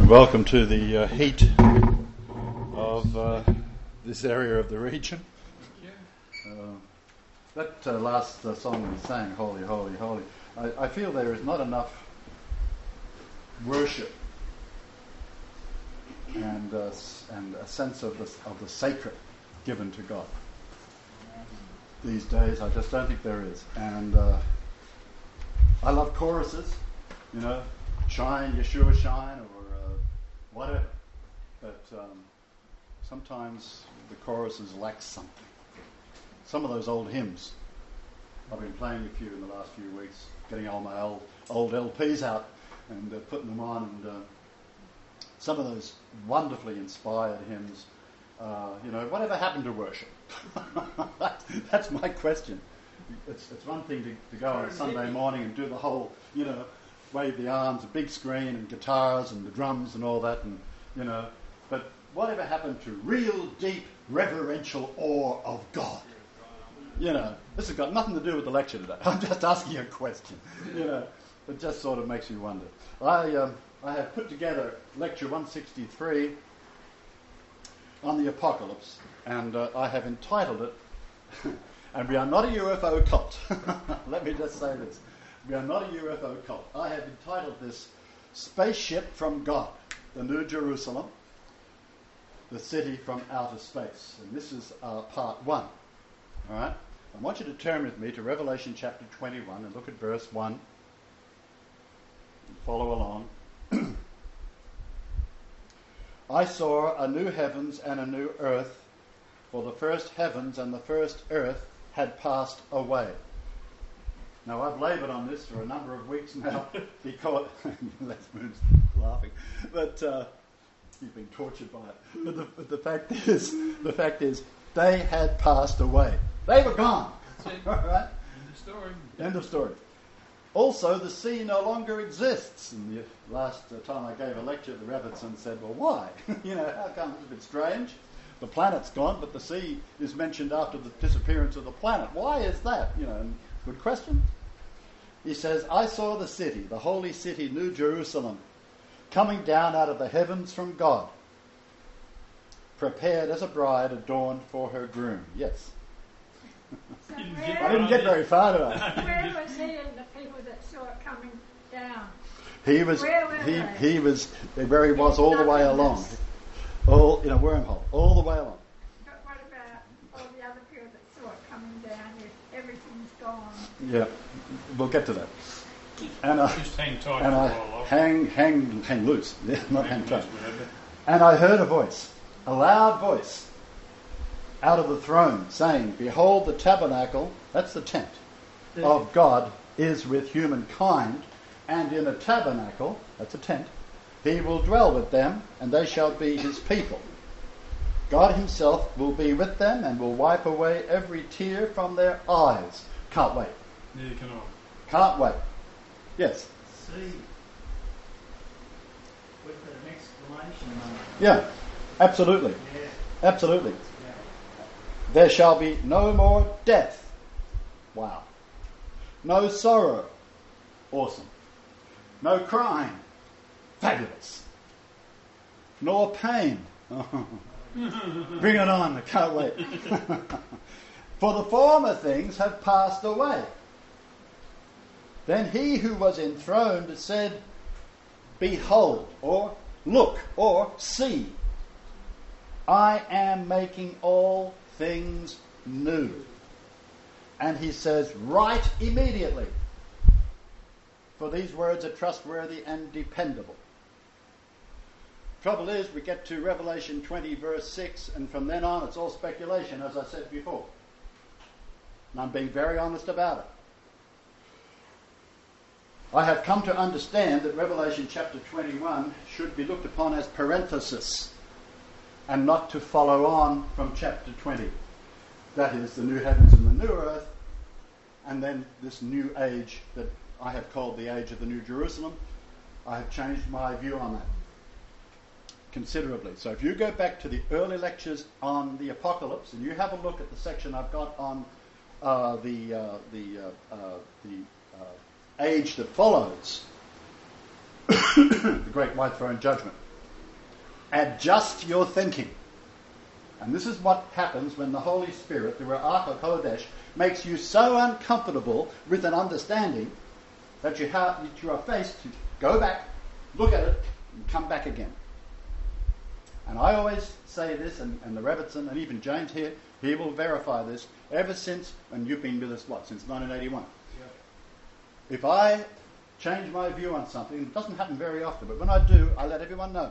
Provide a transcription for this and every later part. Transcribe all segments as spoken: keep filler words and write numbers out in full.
Welcome to the uh, heat of uh, this area of the region. Uh, that uh, last uh, song we sang, Holy, Holy, Holy, I, I feel there is not enough worship and uh, and a sense of the, of the sacred given to God. These days, I just don't think there is. And uh, I love choruses, you know, Shine, Yeshua, Shine, or uh, whatever. But um, sometimes the choruses lack something. Some of those old hymns, I've been playing a few in the last few weeks, getting all my old, old L Ps out and uh, putting them on. And uh, some of those wonderfully inspired hymns, uh, you know, whatever happened to worship? that, that's my question. It's, it's one thing to, to go on a Sunday morning and do the whole, you know, wave the arms, a big screen and guitars and the drums and all that, and you know, but whatever happened to real deep reverential awe of God? You know, this has got nothing to do with the lecture today. I'm just asking a question. You know, it just sort of makes me wonder. I um, I have put together lecture one sixty-three on the apocalypse, and uh, I have entitled it, and we are not a U F O cult. Let me just say this. We are not a U F O cult. I have entitled this Spaceship from God, the New Jerusalem, the city from outer space. And this is uh, part one. All right? I want you to turn with me to Revelation chapter twenty-one and look at verse one. And follow along. I saw a new heavens and a new earth, for the first heavens and the first earth had passed away. Now, I've laboured on this for a number of weeks now because... Les Moon's laughing. But uh, he's been tortured by it. But the, but the fact is, the fact is, they had passed away. They were gone. That's it. All right? End of story. End of story. Also, the sea no longer exists. And the last uh, time I gave a lecture, the Rabbitson said, well, why? you know, how come? It's a bit strange. The planet's gone, but the sea is mentioned after the disappearance of the planet. Why is that? You know, and good question. He says, I saw the city, the holy city, New Jerusalem, coming down out of the heavens from God, prepared as a bride adorned for her groom. Yes. So I didn't get very far to it. Where was he and the people that saw it coming down? He was, Where were he, they? he was, where he was all the way along. All in a wormhole, all the way along. But what about all the other people that saw it coming down if everything's gone? Yeah, we'll get to that. And I, Just hang tight and for I a while. hang, hang, hang loose, yeah, not hang Hang tight. loose, whatever. And I heard a voice, a loud voice, out of the throne, saying, behold, the tabernacle, that's the tent, of God is with humankind, and in a tabernacle, that's a tent, he will dwell with them, and they shall be his people. God himself will be with them and will wipe away every tear from their eyes. Can't wait. Neither can I. Can't wait. Yes. See, with an exclamation mark. Yeah. Absolutely. Yeah. Absolutely. Yeah. There shall be no more death. Wow. No sorrow. Awesome. No crying. Fabulous. Nor pain. Bring it on. I can't wait. For the former things have passed away. Then he who was enthroned said, behold, or look, or see, I am making all things new. And he says, write immediately, for these words are trustworthy and dependable. Trouble is, we get to Revelation twenty, verse six, and from then on it's all speculation, as I said before. And I'm being very honest about it. I have come to understand that Revelation chapter twenty-one should be looked upon as parenthesis and not to follow on from chapter twenty. That is, the new heavens and the new earth, and then this new age that I have called the age of the New Jerusalem. I have changed my view on that considerably. So if you go back to the early lectures on the apocalypse and you have a look at the section I've got on uh, the uh, the uh, uh, the uh, age that follows the great white throne judgment, adjust your thinking. And this is what happens when the Holy Spirit, the Ruach HaKodesh, makes you so uncomfortable with an understanding that you, have, that you are faced to go back, look at it, and come back again. And I always say this, and, and the Rebbitzin, and even James here, he will verify this, ever since, and you've been with us, what, since nineteen eighty-one? Yep. If I change my view on something, it doesn't happen very often, but when I do, I let everyone know.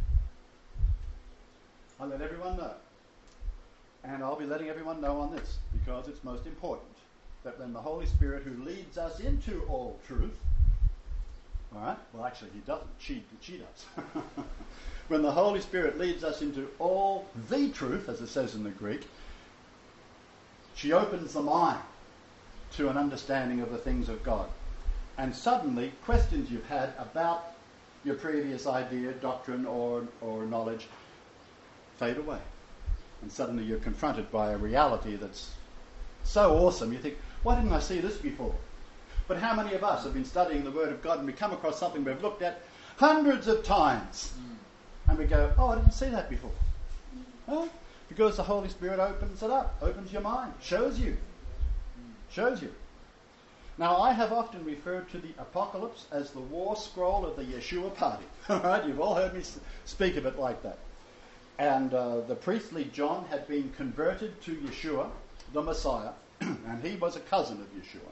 I let everyone know. And I'll be letting everyone know on this, because it's most important that when the Holy Spirit, who leads us into all truth, all right, well actually he doesn't, she, she does. When the Holy Spirit leads us into all the truth, as it says in the Greek, she opens the mind to an understanding of the things of God. And suddenly, questions you've had about your previous idea, doctrine, or, or knowledge fade away. And suddenly you're confronted by a reality that's so awesome, you think, why didn't I see this before? But how many of us have been studying the Word of God and we come across something we've looked at hundreds of times, and we go, oh, I didn't see that before. Huh? Because the Holy Spirit opens it up, opens your mind, shows you. Shows you. Now, I have often referred to the Apocalypse as the war scroll of the Yeshua party. All right, you've all heard me speak of it like that. And uh, the priestly John had been converted to Yeshua, the Messiah, and he was a cousin of Yeshua.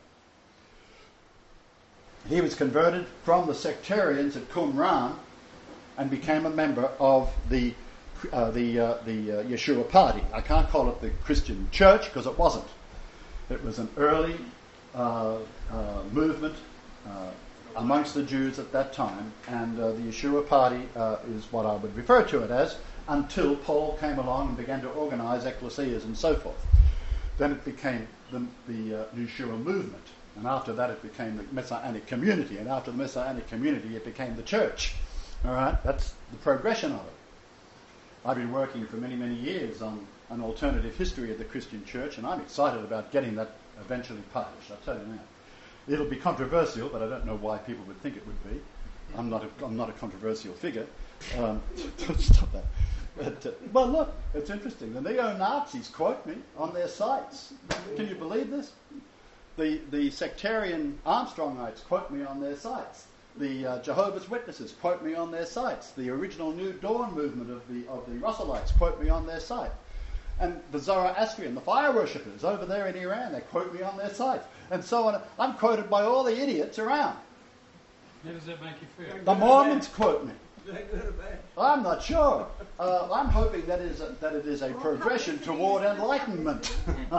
He was converted from the sectarians at Qumran and became a member of the uh, the uh, the uh, Yeshua party. I can't call it the Christian church because it wasn't. It was an early uh, uh, movement uh, amongst the Jews at that time, and uh, the Yeshua party uh, is what I would refer to it as, until Paul came along and began to organize ecclesias and so forth. Then it became the, the uh, Yeshua movement, and after that it became the Messianic community, and after the Messianic community it became the church. All right, that's the progression of it. I've been working for many, many years on an alternative history of the Christian church, and I'm excited about getting that eventually published, I'll tell you now. It'll be controversial, but I don't know why people would think it would be. I'm not a, I'm not a controversial figure. Um, don't stop that. But, uh, well, look, it's interesting. The neo-Nazis quote me on their sites. Can you believe this? The the sectarian Armstrongites quote me on their sites. The uh, Jehovah's Witnesses quote me on their sites. The original New Dawn movement of the of the Russellites quote me on their site. And the Zoroastrian, the fire worshippers over there in Iran, they quote me on their sites. And so on. I'm quoted by all the idiots around. How does that make you feel? The Mormons quote me. I'm not sure. Uh, I'm hoping that is a, that it is a progression toward enlightenment.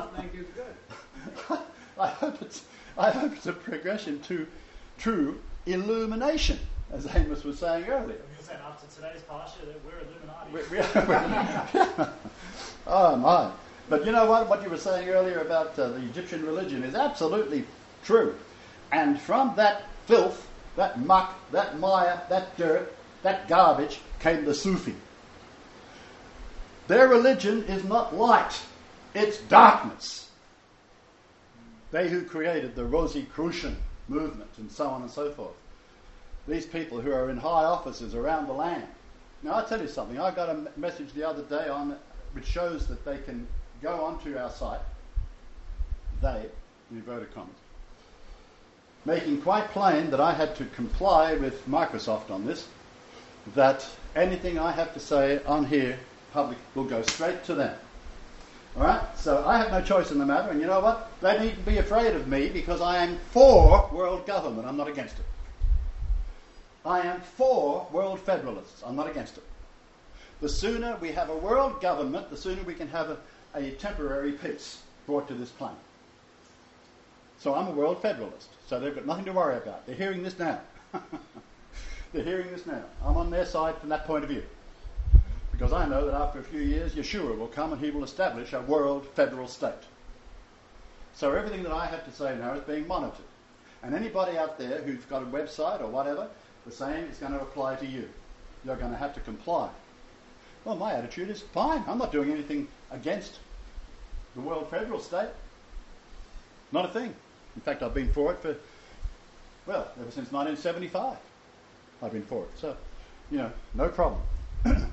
I hope it's I hope it's a progression to true illumination, as Amos was saying earlier. You're saying after today's parsha that we're Illuminati. We, we, we, oh my! But you know what? What you were saying earlier about uh, the Egyptian religion is absolutely true. And from that filth, that muck, that mire, that dirt, that garbage came the Sufi. Their religion is not light, it's darkness. They who created the Rosicrucian movement and so on and so forth. These people who are in high offices around the land. Now I'll tell you something, I got a message the other day on which shows that they can go onto our site, they, in inverted commas, making quite plain that I had to comply with Microsoft on this, that anything I have to say on here public will go straight to them. All right? So I have no choice in the matter, and you know what? They needn't be afraid of me because I am for world government. I'm not against it. I am for world federalists. I'm not against it. The sooner we have a world government, the sooner we can have a, a temporary peace brought to this planet. So I'm a world federalist. So they've got nothing to worry about. They're hearing this now. They're hearing this now. I'm on their side from that point of view. Because I know that after a few years, Yeshua will come and he will establish a world federal state. So everything that I have to say now is being monitored. And anybody out there who's got a website or whatever, the same is going to apply to you. You're going to have to comply. Well, my attitude is fine. I'm not doing anything against the world federal state. Not a thing. In fact, I've been for it for, well, ever since nineteen seventy-five. I've been for it. So, you know, no problem.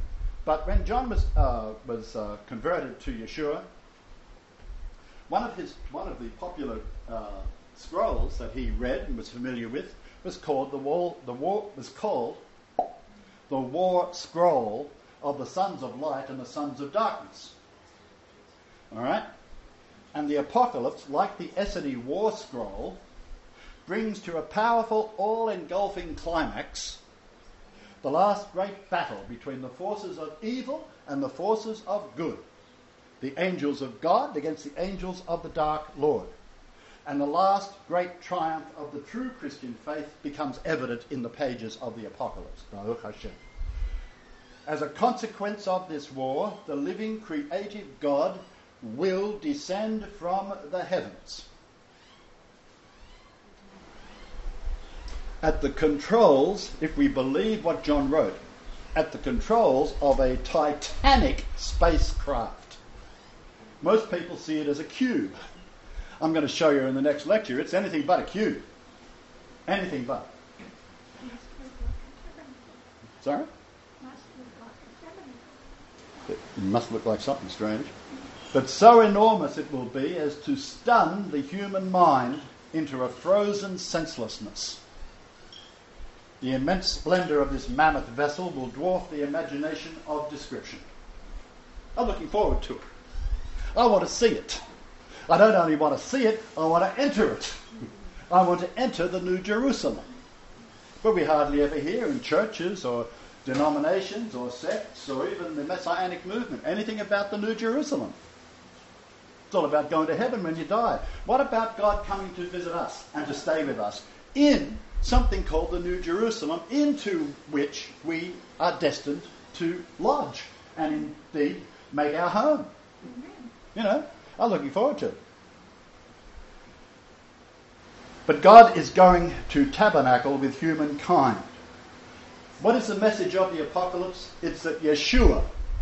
But when John was uh, was uh, converted to Yeshua, one of his one of the popular uh, scrolls that he read and was familiar with was called the wall. The war was called the War Scroll of the Sons of Light and the Sons of Darkness. All right, and the Apocalypse, like the Essene War Scroll, brings to a powerful, all-engulfing climax the last great battle between the forces of evil and the forces of good, the angels of God against the angels of the Dark Lord. And the last great triumph of the true Christian faith becomes evident in the pages of the Apocalypse. Baruch Hashem. As a consequence of this war, the living creative God will descend from the heavens. At the controls, if we believe what John wrote, at the controls of a titanic spacecraft. Most people see it as a cube. I'm going to show you in the next lecture, it's anything but a cube. Anything but. Sorry? It must look like something strange. But so enormous it will be as to stun the human mind into a frozen senselessness. The immense splendour of this mammoth vessel will dwarf the imagination of description. I'm looking forward to it. I want to see it. I don't only want to see it, I want to enter it. I want to enter the New Jerusalem. But we hardly ever hear in churches or denominations or sects or even the Messianic movement anything about the New Jerusalem. It's all about going to heaven when you die. What about God coming to visit us and to stay with us in something called the New Jerusalem, into which we are destined to lodge and indeed make our home? You know, I'm looking forward to it. But God is going to tabernacle with humankind. What is the message of the Apocalypse? It's that Yeshua,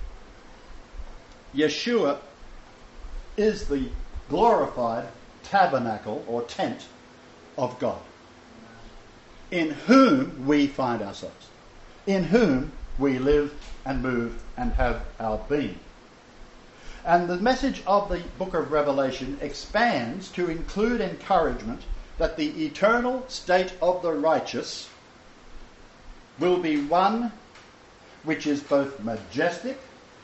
Yeshua is the glorified tabernacle or tent of God, in whom we find ourselves, in whom we live and move and have our being. And the message of the book of Revelation expands to include encouragement that the eternal state of the righteous will be one which is both majestic,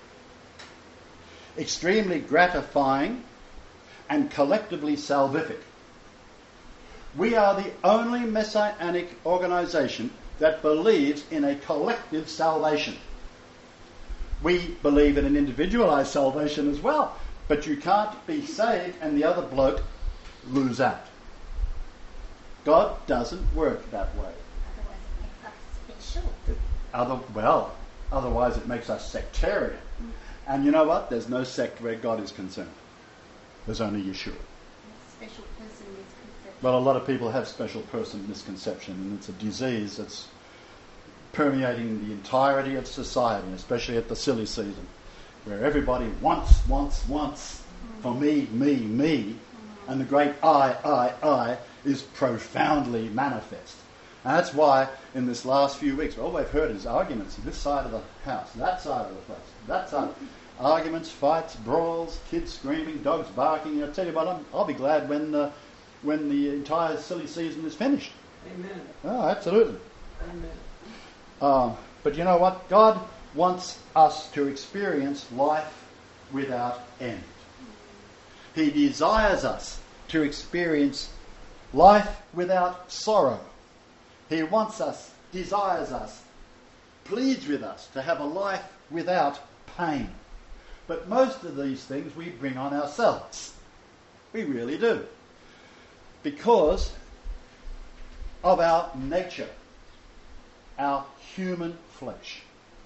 extremely gratifying, and collectively salvific. We are the only messianic organisation that believes in a collective salvation. We believe in an individualised salvation as well, but you can't be saved and the other bloke lose out. God doesn't work that way. Otherwise it makes us special. Other, well, otherwise it makes us sectarian. Mm. And you know what? There's no sect where God is concerned. There's only Yeshua. Special person misconception. Well, a lot of people have special person misconception, and it's a disease that's permeating the entirety of society, especially at the silly season, where everybody wants, wants, wants mm. for me, me, me, mm. and the great I, I, I is profoundly manifest. And that's why in this last few weeks, all we've heard is arguments this side of the house, that side of the place, that side. Arguments, fights, brawls, kids screaming, dogs barking. I tell you what, I'm, I'll be glad when uh, when the entire silly season is finished. Amen. Oh, absolutely. Amen. Uh, but you know what? God wants us to experience life without end. He desires us to experience life without sorrow. He wants us, desires us, pleads with us to have a life without pain. But most of these things we bring on ourselves. We really do. Because of our nature, our human flesh.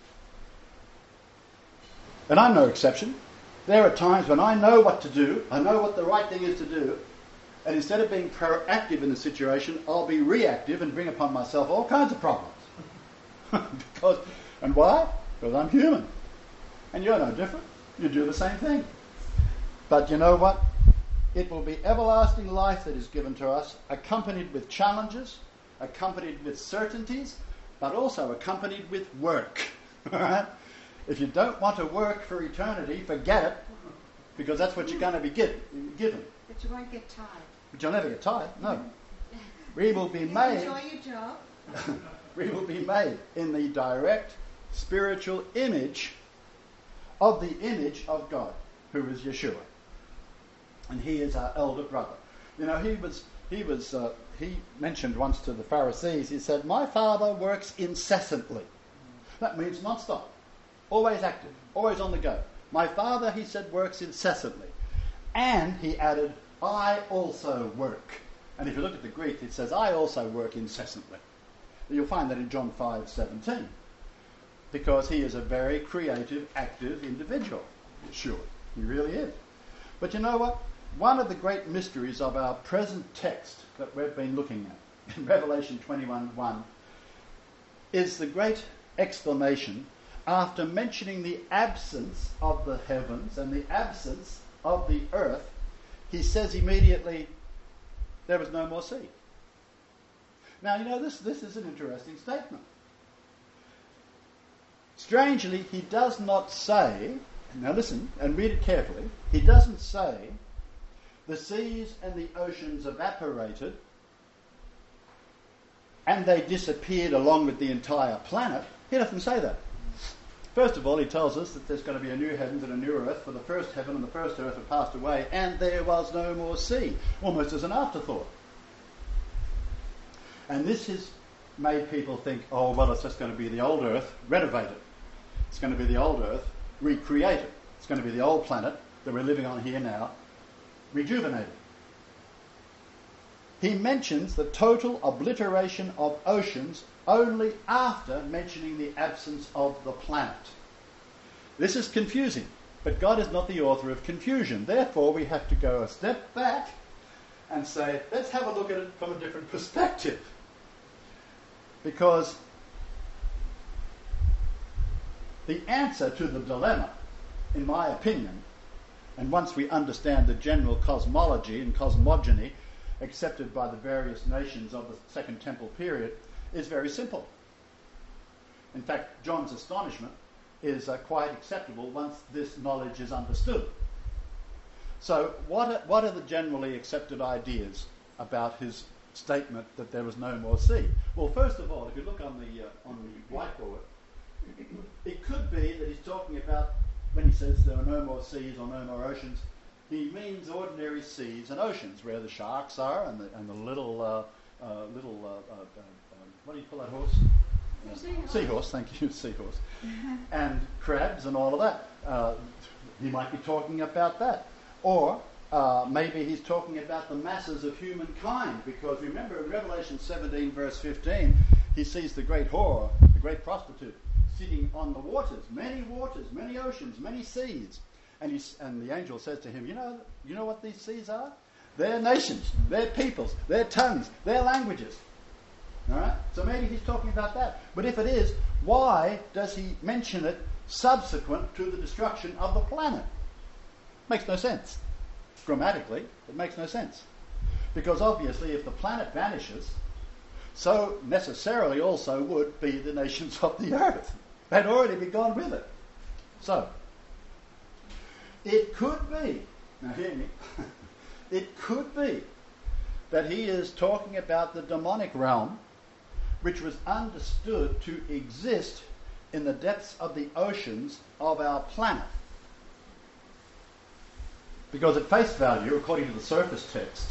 And I'm no exception. There are times when I know what to do, I know what the right thing is to do, and instead of being proactive in the situation, I'll be reactive and bring upon myself all kinds of problems. because, and why? Because I'm human. And you're no different. You do the same thing. But you know what? It will be everlasting life that is given to us, accompanied with challenges, accompanied with certainties, but also accompanied with work. If you don't want to work for eternity, forget it, because that's what you're going to be get, given. But you won't get tired. But you'll never get tired, no. We will be You made, enjoy your job. we will be made in the direct spiritual image of the image of God, who is Yeshua. And he is our elder brother. You know, he was, he was, uh, he mentioned once to the Pharisees, he said, "My Father works incessantly." That means non-stop, always active, always on the go. My Father, he said, works incessantly. And he added, "I also work." And if you look at the Greek, it says, "I also work incessantly." You'll find that in John five seventeen. Because he is a very creative, active individual. Sure, he really is. But you know what? One of the great mysteries of our present text that we've been looking at, in Revelation twenty-one one, is the great exclamation after mentioning the absence of the heavens and the absence of the earth. He says immediately, "There was no more sea." Now, you know, this, this is an interesting statement. Strangely, he does not say, now listen and read it carefully, he doesn't say the seas and the oceans evaporated and they disappeared along with the entire planet. He doesn't say that. First of all, he tells us that there's going to be a new heavens and a new earth, for the first heaven and the first earth have passed away, and there was no more sea, almost as an afterthought. And this has made people think, oh, well, it's just going to be the old earth renovated. It's going to be the old earth recreated. It's going to be the old planet that we're living on here now, rejuvenated. He mentions the total obliteration of oceans only after mentioning the absence of the planet. This is confusing, but God is not the author of confusion. Therefore, we have to go a step back and say, let's have a look at it from a different perspective. Because the answer to the dilemma, in my opinion, and once we understand the general cosmology and cosmogony accepted by the various nations of the Second Temple period, is very simple. In fact, John's astonishment is uh, quite acceptable once this knowledge is understood. So what are, what are the generally accepted ideas about his statement that there was no more sea? Well, first of all, if you look on the, uh, on the whiteboard, it could be that he's talking about, when he says there are no more seas or no more oceans, he means ordinary seas and oceans where the sharks are and the, and the little, uh, uh, little uh, uh, uh, um, what do you call that horse? Uh, Seahorse. Seahorse, thank you, seahorse. And crabs and all of that. Uh, he might be talking about that. Or uh, maybe he's talking about the masses of humankind, because remember in Revelation seventeen verse fifteen, he sees the great whore, the great prostitute, sitting on the waters, many waters, many oceans, many seas. And, he's, and the angel says to him, you know, you know what these seas are? They're nations, they're peoples, they're tongues, they're languages. All right? So maybe he's talking about that. But if it is, why does he mention it subsequent to the destruction of the planet? Makes no sense. Grammatically, it makes no sense. Because obviously if the planet vanishes, so necessarily also would be the nations of the earth. They'd already be gone with it. So, it could be, now hear me, it could be that he is talking about the demonic realm, which was understood to exist in the depths of the oceans of our planet. Because at face value, according to the surface text,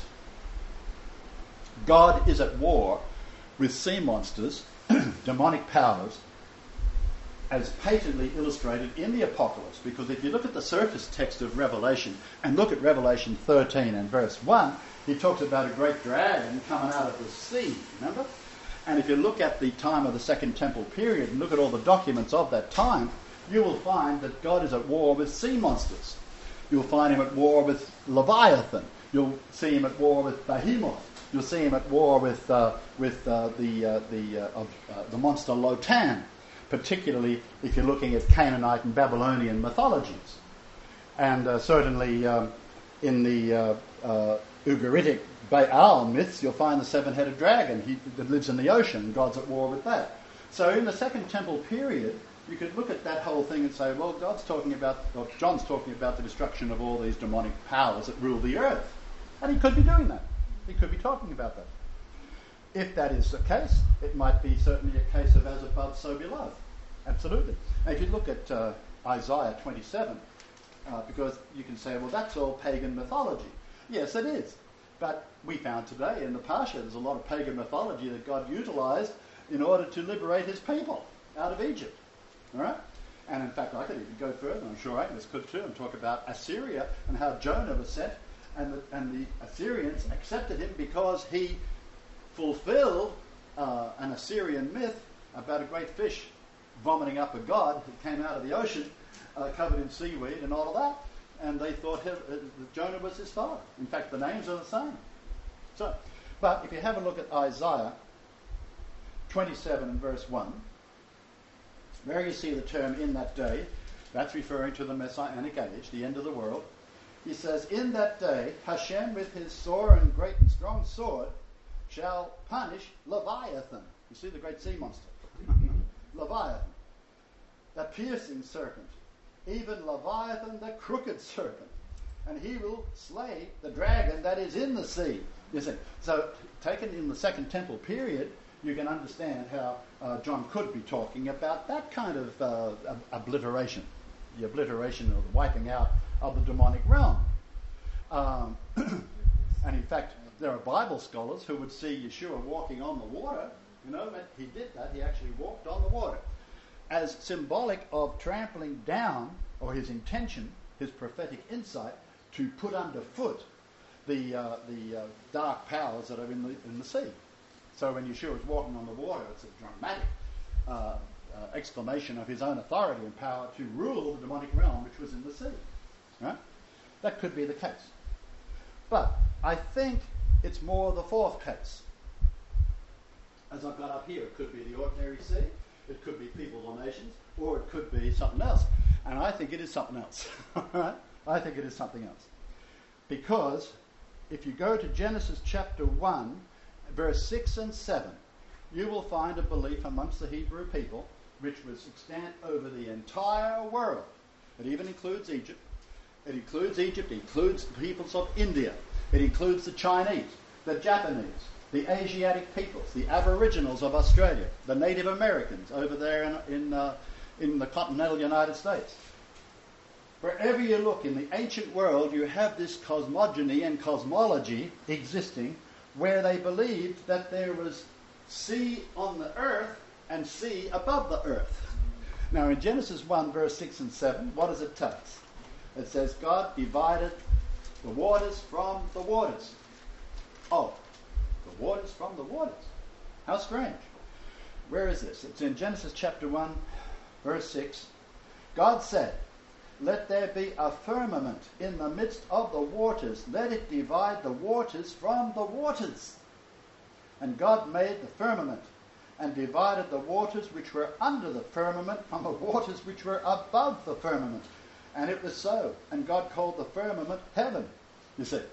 God is at war with sea monsters, demonic powers, as patently illustrated in the Apocalypse. Because if you look at the surface text of Revelation, and look at Revelation thirteen and verse one, he talks about a great dragon coming out of the sea, remember? And if you look at the time of the Second Temple period, and look at all the documents of that time, you will find that God is at war with sea monsters. You'll find him at war with Leviathan. You'll see him at war with Behemoth. You'll see him at war with uh, with uh, the uh, the uh, of, uh, the monster Lotan, particularly if you're looking at Canaanite and Babylonian mythologies, and uh, certainly um, in the uh, uh, Ugaritic Baal myths, you'll find the seven-headed dragon he, that lives in the ocean. God's at war with that. So in the Second Temple period, you could look at that whole thing and say, well, God's talking about, or John's talking about the destruction of all these demonic powers that rule the earth. And he could be doing that. He could be talking about that. If that is the case, it might be certainly a case of as above, so below. Absolutely. And if you look at uh, Isaiah twenty-seven, uh, because you can say, well, that's all pagan mythology. Yes, it is. But we found today in the Parsha there's a lot of pagan mythology that God utilised in order to liberate his people out of Egypt. All right? And in fact, I could even go further, and I'm sure Agnes could too, and talk about Assyria and how Jonah was sent, and the, and the Assyrians accepted him because he fulfilled uh, an Assyrian myth about a great fish vomiting up a god that came out of the ocean uh, covered in seaweed and all of that. And they thought he, uh, Jonah was his father. In fact, the names are the same. So, but if you have a look at Isaiah twenty-seven and verse one, where you see the term "in that day," that's referring to the Messianic age, the end of the world. He says, "In that day, Hashem with his sore and great and strong sword shall punish Leviathan." You see the great sea monster. Leviathan, the piercing serpent, even Leviathan the crooked serpent, and he will slay the dragon that is in the sea. You see, so taken in the Second Temple period, you can understand how uh, John could be talking about that kind of uh, ob- obliteration, the obliteration or the wiping out of the demonic realm. Um, and in fact, there are Bible scholars who would see Yeshua walking on the water. You know, he did that. He actually walked on the water as symbolic of trampling down, or his intention, his prophetic insight, to put underfoot the uh, the uh, dark powers that are in the in the sea. So when Yeshua is walking on the water, it's a dramatic uh, uh, exclamation of his own authority and power to rule the demonic realm which was in the sea. Right? That could be the case. But I think it's more the fourth case. As I've got up here, it could be the ordinary sea, it could be peoples or nations, or it could be something else. And I think it is something else. Right? I think it is something else. Because if you go to Genesis chapter one, verse six and seven, you will find a belief amongst the Hebrew people which was extant over the entire world. It even includes Egypt. It includes Egypt, it includes the peoples of India. It includes the Chinese, the Japanese, the Asiatic peoples, the Aboriginals of Australia, the Native Americans over there in, in, uh, in the continental United States. Wherever you look in the ancient world, you have this cosmogony and cosmology existing where they believed that there was sea on the earth and sea above the earth. Now in Genesis one, verse six and seven, what does it tell us? It says, God divided the waters from the waters. Oh, the waters from the waters. How strange. Where is this? It's in Genesis chapter one, verse six. God said, let there be a firmament in the midst of the waters. Let it divide the waters from the waters. And God made the firmament and divided the waters which were under the firmament from the waters which were above the firmament. And it was so. And God called the firmament heaven. You see.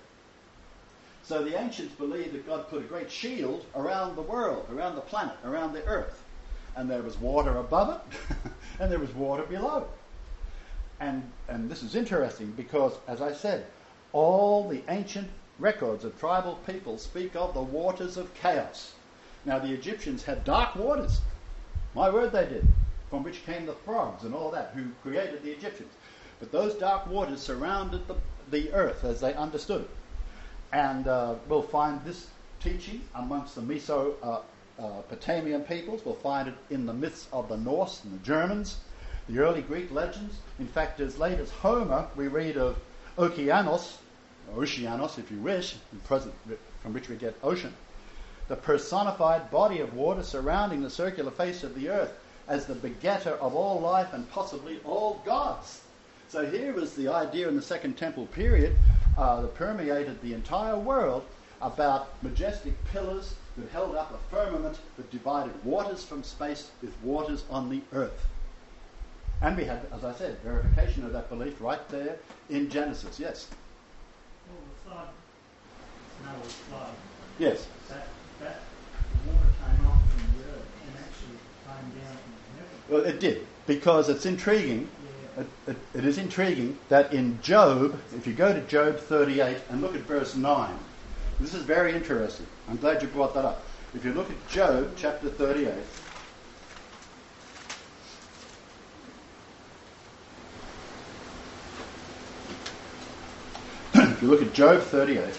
So the ancients believed that God put a great shield around the world, around the planet, around the earth. And there was water above it, and there was water below. And, and this is interesting because, as I said, all the ancient records of tribal people speak of the waters of chaos. Now, the Egyptians had dark waters. My word, they did. From which came the frogs and all that, who created the Egyptians. But those dark waters surrounded the, the earth as they understood it. And uh, we'll find this teaching amongst the Mesopotamian peoples. We'll find it in the myths of the Norse and the Germans, the early Greek legends. In fact, as late as Homer, we read of Okeanos, or Oceanos if you wish, from which we get ocean, the personified body of water surrounding the circular face of the earth as the begetter of all life and possibly all gods. So here was the idea in the Second Temple period uh, that permeated the entire world about majestic pillars that held up a firmament that divided waters from space with waters on the earth. And we had, as I said, verification of that belief right there in Genesis, yes. Well, the flood, Noah's flood. Yes. That, that the water came up from the earth and actually came down from heaven. Well, it did, because it's intriguing. It, it, it is intriguing that in Job, if you go to Job thirty-eight and look at verse nine, this is very interesting. I'm glad you brought that up. If you look at Job chapter thirty-eight, if you look at Job thirty-eight,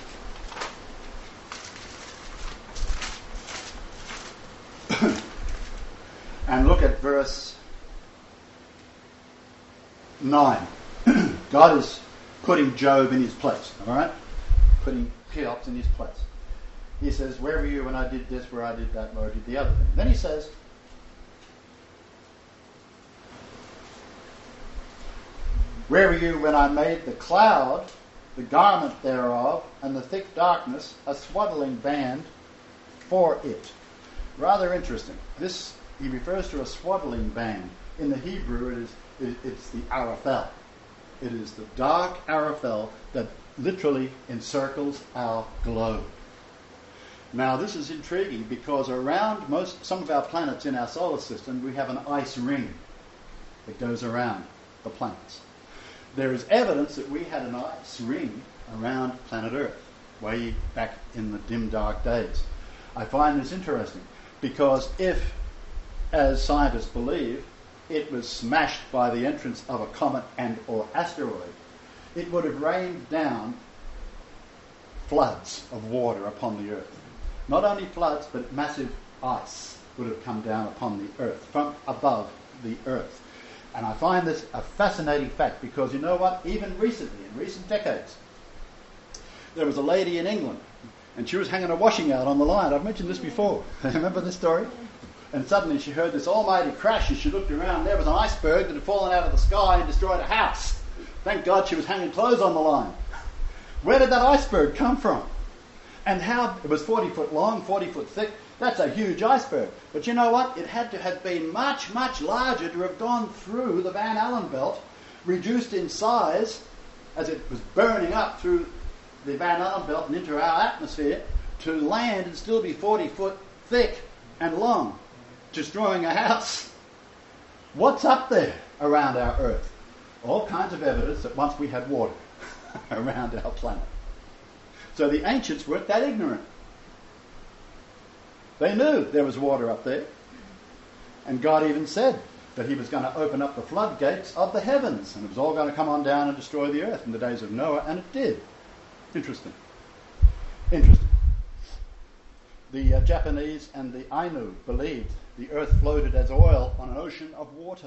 and look at verse nine. God is putting Job in his place, all right? Putting Cheops in his place. He says, where were you when I did this, where I did that, where I did the other thing? Then he says, where were you when I made the cloud, the garment thereof, and the thick darkness, a swaddling band for it? Rather interesting. This, he refers to a swaddling band. In the Hebrew, it is it, it's the Araphel. It is the dark Araphel that literally encircles our globe. Now, this is intriguing because around most some of our planets in our solar system, we have an ice ring that goes around the planets. There is evidence that we had an ice ring around planet Earth way back in the dim, dark days. I find this interesting because if, as scientists believe, it was smashed by the entrance of a comet and or asteroid, it would have rained down floods of water upon the Earth. Not only floods, but massive ice would have come down upon the Earth, from above the Earth. And I find this a fascinating fact because you know what? Even recently, in recent decades, there was a lady in England and she was hanging a washing out on the line. I've mentioned this before. Remember this story? And suddenly she heard this almighty crash and she looked around. There was an iceberg that had fallen out of the sky and destroyed a house. Thank God she was hanging clothes on the line. Where did that iceberg come from? And how? It was forty foot long, forty foot thick. That's a huge iceberg. But you know what? It had to have been much, much larger to have gone through the Van Allen belt, reduced in size as it was burning up through the Van Allen belt and into our atmosphere, to land and still be forty foot thick and long, destroying a house. What's up there around our Earth? All kinds of evidence that once we had water around our planet. So the ancients weren't that ignorant. They knew there was water up there. And God even said that he was going to open up the floodgates of the heavens and it was all going to come on down and destroy the earth in the days of Noah, and it did. Interesting. Interesting. The uh, Japanese and the Ainu believed the earth floated as oil on an ocean of water.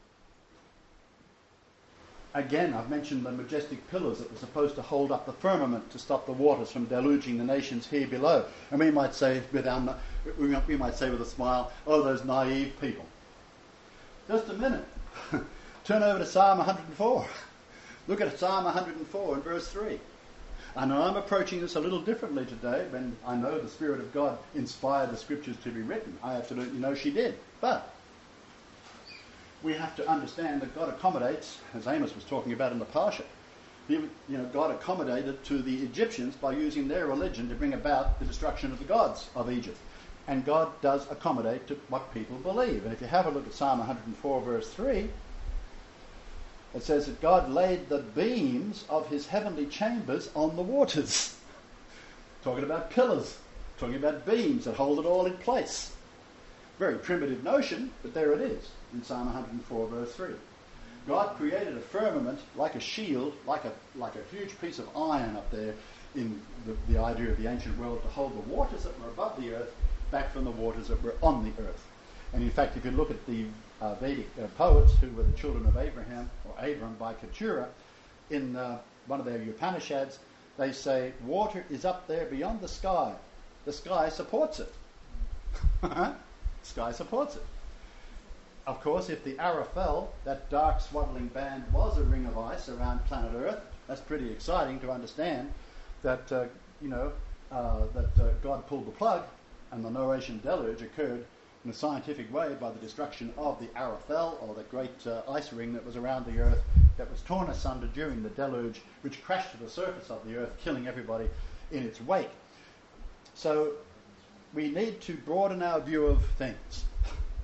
Again, I've mentioned the majestic pillars that were supposed to hold up the firmament to stop the waters from deluging the nations here below. And we might say with our, we might say with a smile, oh, those naive people. Just a minute. Turn over to Psalm one hundred four. Look at Psalm one hundred four and verse three. I know I'm approaching this a little differently today when I know the Spirit of God inspired the Scriptures to be written. I absolutely know she did. But we have to understand that God accommodates, as Amos was talking about in the Parsha. You know, God accommodated to the Egyptians by using their religion to bring about the destruction of the gods of Egypt. And God does accommodate to what people believe. And if you have a look at Psalm one hundred four verse three, it says that God laid the beams of his heavenly chambers on the waters. Talking about pillars, talking about beams that hold it all in place. Very primitive notion, but there it is in Psalm one hundred four verse three. God created a firmament like a shield, like a like a huge piece of iron up there in the, the idea of the ancient world to hold the waters that were above the earth back from the waters that were on the earth. And in fact, if you look at the uh, Vedic uh, poets who were the children of Abraham, or Abram by Keturah, in uh, one of their Upanishads, they say, water is up there beyond the sky. The sky supports it. The sky supports it. Of course, if the Araphel, that dark swaddling band, was a ring of ice around planet Earth, that's pretty exciting to understand that, uh, you know, uh, that uh, God pulled the plug and the Noachian deluge occurred in a scientific way by the destruction of the Araphel, or the great uh, ice ring that was around the Earth that was torn asunder during the deluge, which crashed to the surface of the Earth, killing everybody in its wake. So we need to broaden our view of things.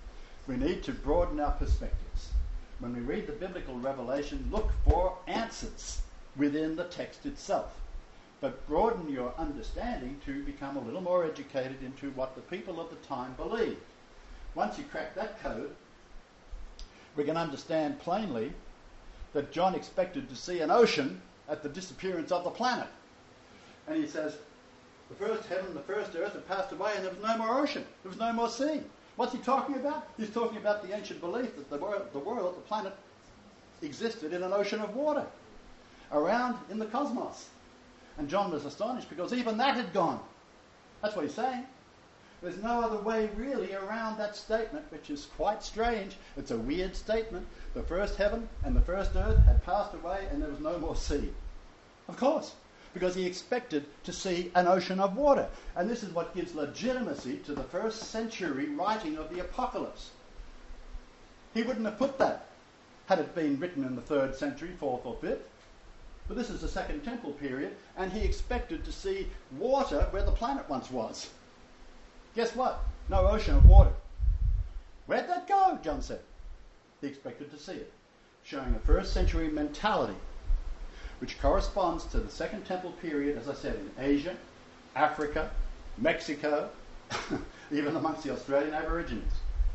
We need to broaden our perspectives. When we read the biblical revelation, look for answers within the text itself. But broaden your understanding to become a little more educated into what the people of the time believed. Once you crack that code, we can understand plainly that John expected to see an ocean at the disappearance of the planet. And he says, the first heaven, the first earth had passed away and there was no more ocean. There was no more sea. What's he talking about? He's talking about the ancient belief that the world, the world, the planet, existed in an ocean of water around in the cosmos. And John was astonished because even that had gone. That's what he's saying. There's no other way really around that statement, which is quite strange. It's a weird statement. The first heaven and the first earth had passed away and there was no more sea. Of course, because he expected to see an ocean of water. And this is what gives legitimacy to the first century writing of the Apocalypse. He wouldn't have put that had it been written in the third century, fourth or fifth. But this is the Second Temple period, and he expected to see water where the planet once was. Guess what? No ocean of water. Where'd that go? John said. He expected to see it, showing a first century mentality which corresponds to the Second Temple period, as I said, in Asia, Africa, Mexico, even amongst the Australian Aborigines.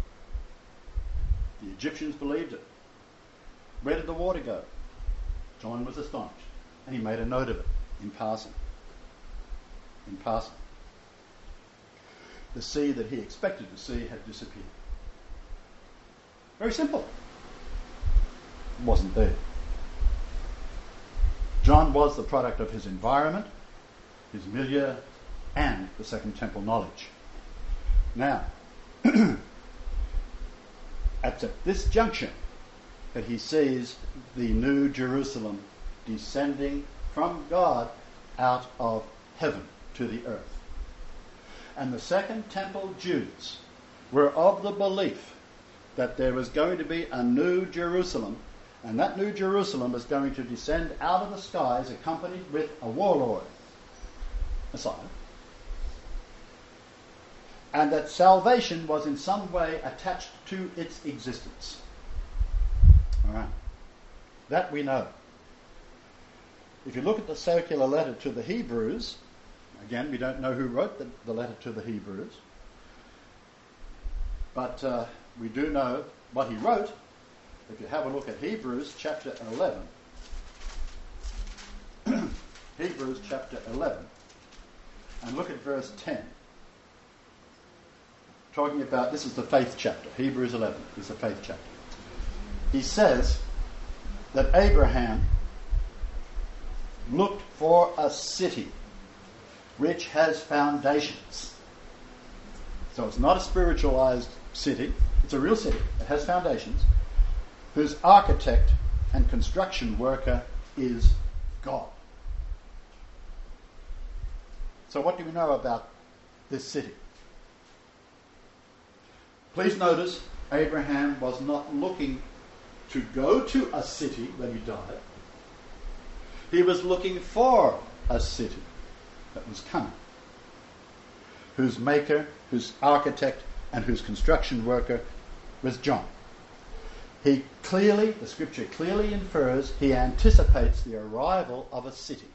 The Egyptians believed it. Where did the water go? John was astonished, and he made a note of it in passing. In passing. The sea that he expected to see had disappeared. Very simple. It wasn't there. John was the product of his environment, his milieu, and the Second Temple knowledge. Now, at this junction that he sees the new Jerusalem descending from God out of heaven to the earth. And the Second Temple Jews were of the belief that there was going to be a new Jerusalem, and that new Jerusalem was going to descend out of the skies accompanied with a warlord, Messiah, and that salvation was in some way attached to its existence. All right. That we know. If you look at the circular letter to the Hebrews, again, we don't know who wrote the, the letter to the Hebrews, but uh, we do know what he wrote. If you have a look at Hebrews chapter eleven, Hebrews chapter eleven, and look at verse ten. Talking about, this is the faith chapter. Hebrews eleven is the faith chapter. He says that Abraham looked for a city which has foundations. So it's not a spiritualized city, it's a real city. It has foundations, whose architect and construction worker is God. So what do we know about this city? Please notice, Abraham was not looking to go to a city when he died. He was looking for a city that was coming, whose maker, whose architect, and whose construction worker was John. He clearly, the scripture clearly infers, he anticipates the arrival of a city.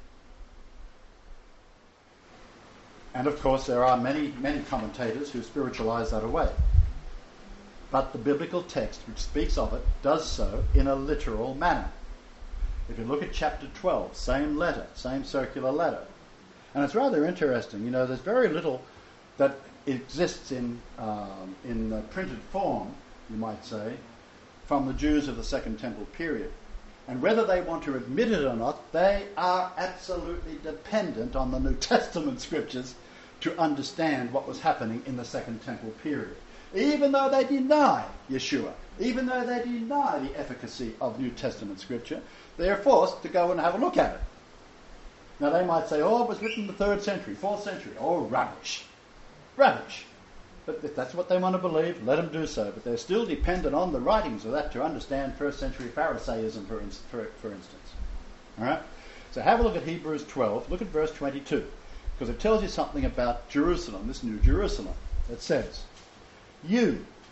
And of course there are many, many commentators who spiritualize that away. But the biblical text which speaks of it does so in a literal manner. If you look at chapter twelve, same letter, same circular letter. And it's rather interesting. You know, there's very little that exists in, um, in uh, printed form, you might say, from the Jews of the Second Temple period. And whether they want to admit it or not, they are absolutely dependent on the New Testament scriptures to understand what was happening in the Second Temple period. Even though they deny Yeshua, even though they deny the efficacy of New Testament scripture, they are forced to go and have a look at it. Now they might say, oh, it was written in the third century, fourth century. Oh, rubbish. Rubbish. But if that's what they want to believe, let them do so. But they're still dependent on the writings of that to understand first century Pharisaism, for, in, for, for instance. All right? So have a look at Hebrews twelve. Look at verse twenty-two. Because it tells you something about Jerusalem, this new Jerusalem. It says, you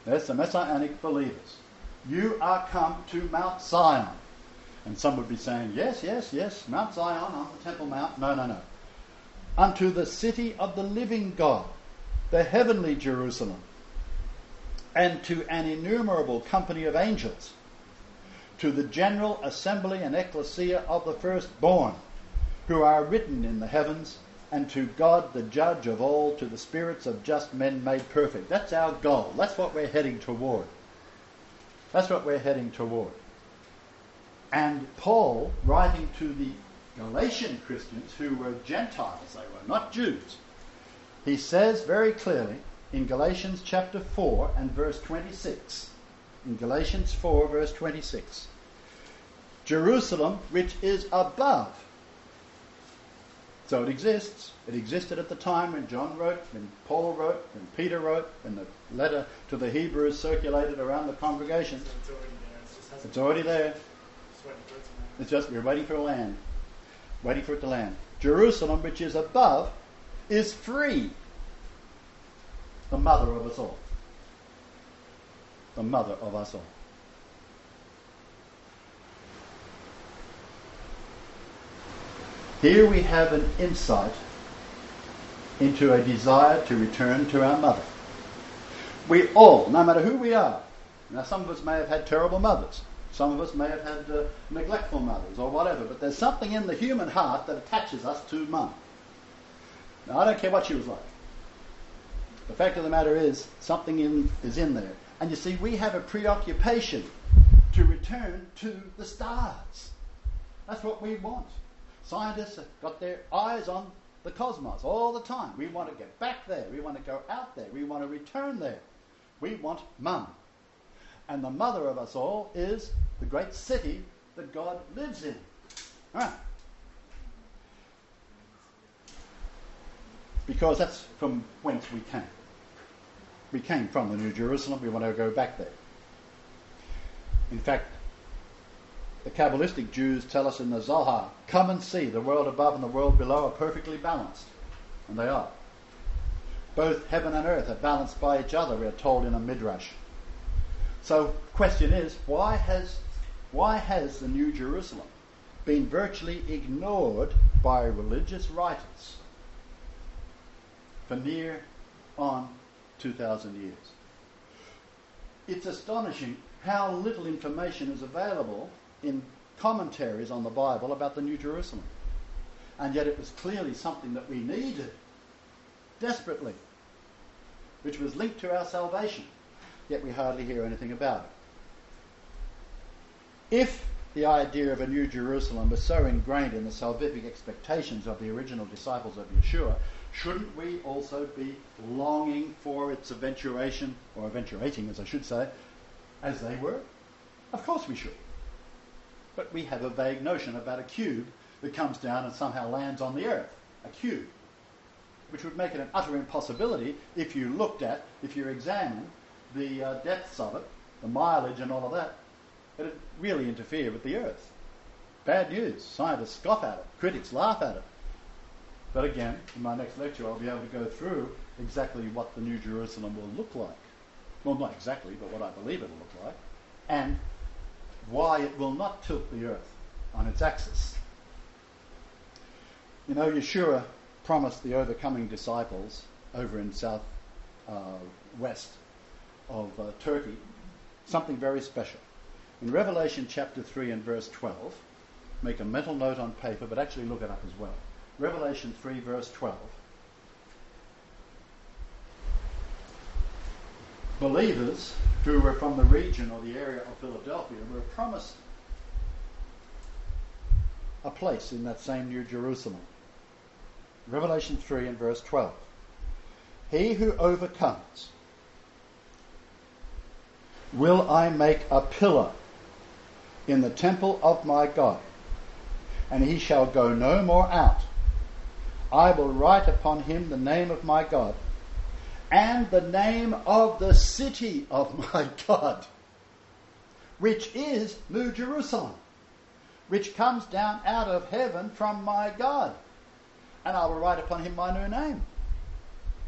That's the Messianic believers. You are come to Mount Zion. And some would be saying, yes, yes, yes, Mount Zion on the Temple Mount. No, no, no. Unto the city of the living God, the heavenly Jerusalem, and to an innumerable company of angels, to the general assembly and ecclesia of the firstborn, who are written in the heavens, and to God the judge of all, to the spirits of just men made perfect. That's our goal. That's what we're heading toward. That's what we're heading toward. And Paul, writing to the Galatian Christians, who were Gentiles, they were not Jews, he says very clearly in Galatians chapter four and verse twenty-six, in Galatians four verse twenty-six, Jerusalem which is above. So it exists. It existed at the time when John wrote, when Paul wrote, when Peter wrote, when the letter to the Hebrews circulated around the congregation. It's already there. It's, just It's already there. Just waiting for it to land. It's just we're waiting for a land. Waiting for it to land. Jerusalem, which is above, is free. The mother of us all. The mother of us all. Here we have an insight into a desire to return to our mother. We all, no matter who we are, now some of us may have had terrible mothers, some of us may have had uh, neglectful mothers or whatever, but there's something in the human heart that attaches us to mum. Now I don't care what she was like. The fact of the matter is, something in, is in there. And you see, we have a preoccupation to return to the stars. That's what we want. Scientists have got their eyes on the cosmos all the time. We want to get back there. We want to go out there. We want to return there. We want mum. And the mother of us all is the great city that God lives in. All right. Because that's from whence we came. We came from the New Jerusalem. We want to go back there. In fact, the Kabbalistic Jews tell us in the Zohar, come and see, the world above and the world below are perfectly balanced. And they are. Both heaven and earth are balanced by each other, we are told in a Midrash. So the question is, why has, why has the New Jerusalem been virtually ignored by religious writers for near on two thousand years? It's astonishing how little information is available in commentaries on the Bible about the New Jerusalem. And yet it was clearly something that we needed desperately, which was linked to our salvation. Yet we hardly hear anything about it. If the idea of a New Jerusalem was so ingrained in the salvific expectations of the original disciples of Yeshua, shouldn't we also be longing for its eventuation, or eventuating as I should say, as they were? Of course we should. But we have a vague notion about a cube that comes down and somehow lands on the earth. A cube. Which would make it an utter impossibility if you looked at, if you examined the uh, depths of it, the mileage and all of that. It would really interfere with the earth. Bad news. Scientists scoff at it. Critics laugh at it. But again, in my next lecture, I'll be able to go through exactly what the New Jerusalem will look like. Well, not exactly, but what I believe it will look like. And why it will not tilt the earth on its axis. You know, Yeshua promised the overcoming disciples over in south uh, west of uh, Turkey something very special. In Revelation chapter three and verse twelve, make a mental note on paper, but actually look it up as well. Revelation three verse twelve. Believers who were from the region or the area of Philadelphia were promised a place in that same New Jerusalem. Revelation three and verse twelve. He who overcomes will I make a pillar in the temple of my God, and he shall go no more out. I will write upon him the name of my God, and the name of the city of my God, which is New Jerusalem, which comes down out of heaven from my God. And I will write upon him my new name.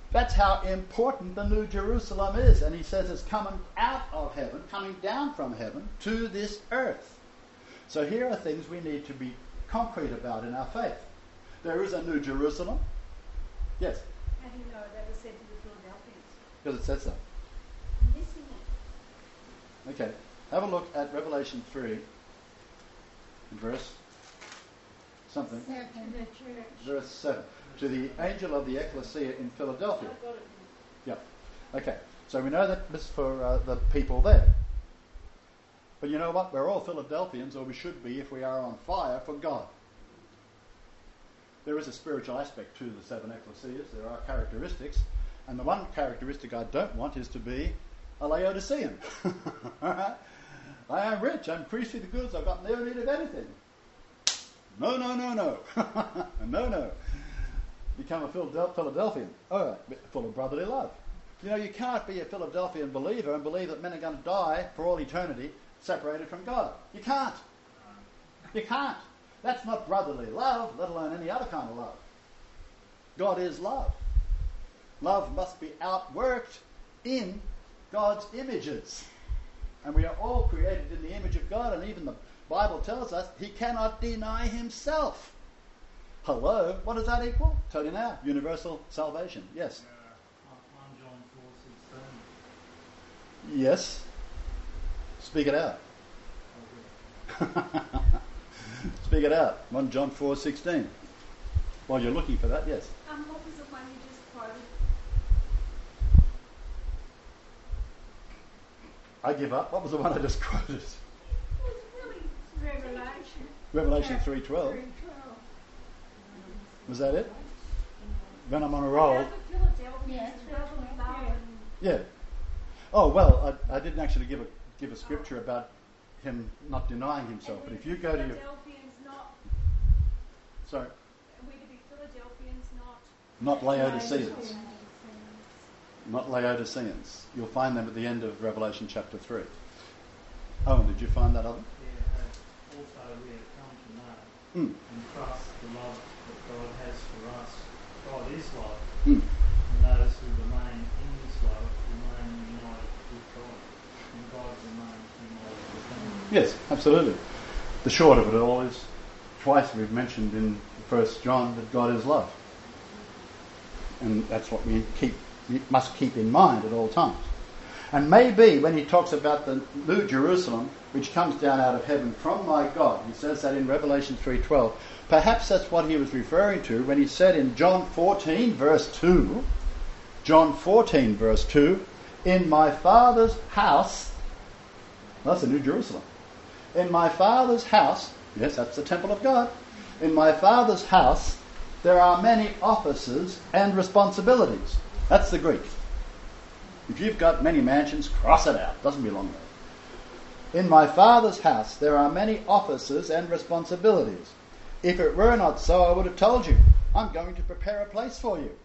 That's how important the New Jerusalem is. And he says it's coming out of heaven, coming down from heaven to this earth. So here are things we need to be concrete about in our faith. There is a New Jerusalem. Yes? How do you know that was said to the Philadelphians? Because it says so. Missing it. Okay. Have a look at Revelation three, verse something. To the church. Verse seven. To the angel of the ecclesia in Philadelphia. Yeah. Okay. So we know that this is for uh, the people there. But you know what? We're all Philadelphians, or we should be if we are on fire for God. There is a spiritual aspect to the seven ecclesias. There are characteristics. And the one characteristic I don't want is to be a Laodicean. Alright? I am rich. I'm priestly the goods. I've got no need of anything. No, no, no, no. no, no. Become a Philadelphian. All right, full of brotherly love. You know, you can't be a Philadelphian believer and believe that men are going to die for all eternity separated from God. You can't. You can't. That's not brotherly love, let alone any other kind of love. God is love. Love must be outworked in God's images. And we are all created in the image of God, and even the Bible tells us he cannot deny himself. Hello, what does that equal? Tell you now, universal salvation. Yes. First John four sixteen. Yes. Speak it out. Speak it out. First John four sixteen. While you're looking for that, yes. Um, what was the one you just quoted? I give up. What was the one I just quoted? It was really Revelation. Revelation three twelve. three twelve. Was that it? When I'm on a roll. Yes, Yeah. Oh well, I, I didn't actually give a give a scripture about him not denying himself. But if you go to your Philadelphians not, sorry, are we to be Philadelphians not? not Laodiceans, not Laodiceans. You'll find them at the end of Revelation chapter three. Oh, did you find that other? Yeah, and also we have come to know Mm. and trust the love that God has for us. God is love, Mm. and those who remain in His love remain united with God, and God remains united with them. Yes, absolutely. The short of it all is twice we've mentioned in First John that God is love, and that's what we keep we must keep in mind at all times. And maybe when he talks about the New Jerusalem, which comes down out of heaven from my God, he says that in Revelation three twelve. Perhaps that's what he was referring to when he said in John fourteen verse two, John fourteen verse two, in my Father's house, that's the New Jerusalem. In my Father's house, yes, that's the temple of God. In my Father's house, there are many offices and responsibilities. That's the Greek. If you've got many mansions, cross it out. Doesn't belong there. In my Father's house, there are many offices and responsibilities. If it were not so, I would have told you. I'm going to prepare a place for you.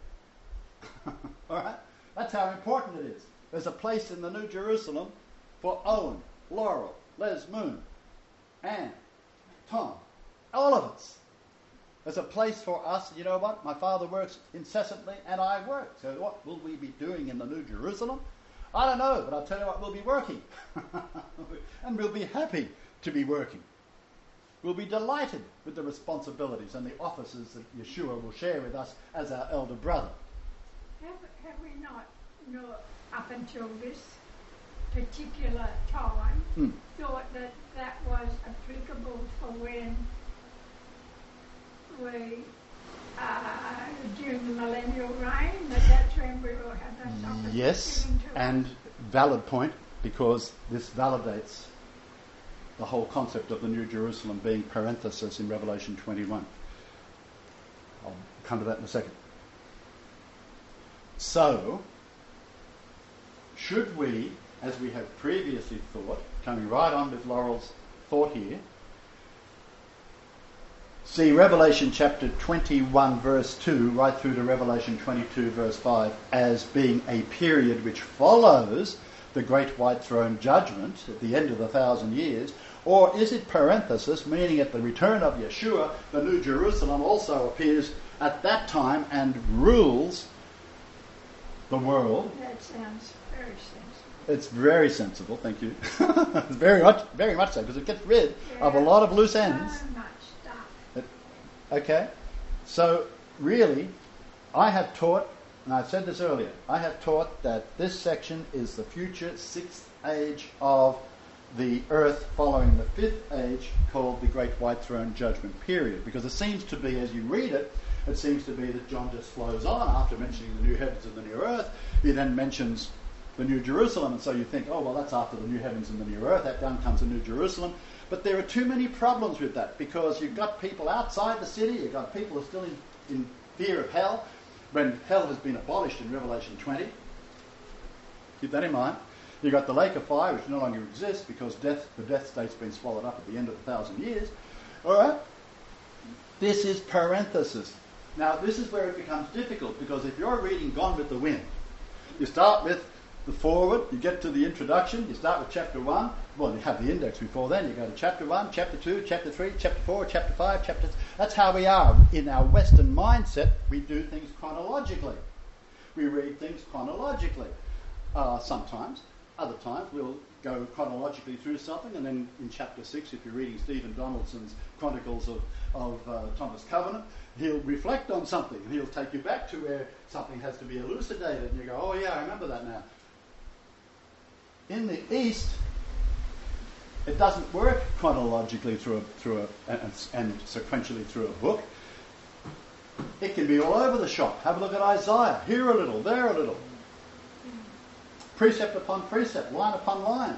All right? That's how important it is. There's a place in the New Jerusalem for Owen, Laurel, Les Moon, Anne, Tom, all of us. There's a place for us. You know what? My Father works incessantly and I work. So what will we be doing in the New Jerusalem? I don't know, but I'll tell you what, we'll be working. And we'll be happy to be working. We'll be delighted with the responsibilities and the offices that Yeshua will share with us as our elder brother. Have, have we not, no, up until this particular time, Mm. thought that that was applicable for when we, uh, during the millennial reign, that that's when we will have those offices Yes, given to us? and valid point, because this validates the whole concept of the New Jerusalem being parenthesis in Revelation twenty-one. I'll come to that in a second. So, should we, as we have previously thought, coming right on with Laurel's thought here, see Revelation chapter twenty-one verse two right through to Revelation twenty-two verse five as being a period which follows the great white throne judgment at the end of the thousand years? Or is it parenthesis, meaning at the return of Yeshua, the New Jerusalem also appears at that time and rules the world. That sounds very sensible. It's very sensible, thank you. very much, very much so, because it gets rid Yeah, of a lot of loose ends. So much stuff. Okay, so really, I have taught, and I said this earlier, I have taught that this section is the future sixth age of the earth following the fifth age called the Great White Throne Judgment Period. Because it seems to be, as you read it, it seems to be that John just flows on after mentioning the new heavens and the new earth. He then mentions the New Jerusalem, and so you think, oh, well, that's after the new heavens and the new earth. That down comes the New Jerusalem. But there are too many problems with that, because you've got people outside the city, you've got people who are still in, in fear of hell, when hell has been abolished in Revelation twenty. Keep that in mind. You've got the lake of fire, which no longer exists because death, the death state's been swallowed up at the end of a thousand years. All right? This is parenthesis. Now, this is where it becomes difficult, because if you're reading Gone with the Wind, you start with the foreword, you get to the introduction, you start with chapter one. Well, you have the index before then. You go to chapter one, chapter two, chapter three, chapter four, chapter five, chapter... That's how we are. In our Western mindset, we do things chronologically. We read things chronologically. Uh, sometimes. Other times we'll go chronologically through something, and then in chapter six, if you're reading Stephen Donaldson's Chronicles of, of uh, Thomas Covenant, he'll reflect on something, and he'll take you back to where something has to be elucidated, and you go, oh yeah, I remember that now. In the East, it doesn't work chronologically through a, through a, and, and sequentially through a book. It can be all over the shop. Have a look at Isaiah. Here a little, there a little. Precept upon precept, line upon line.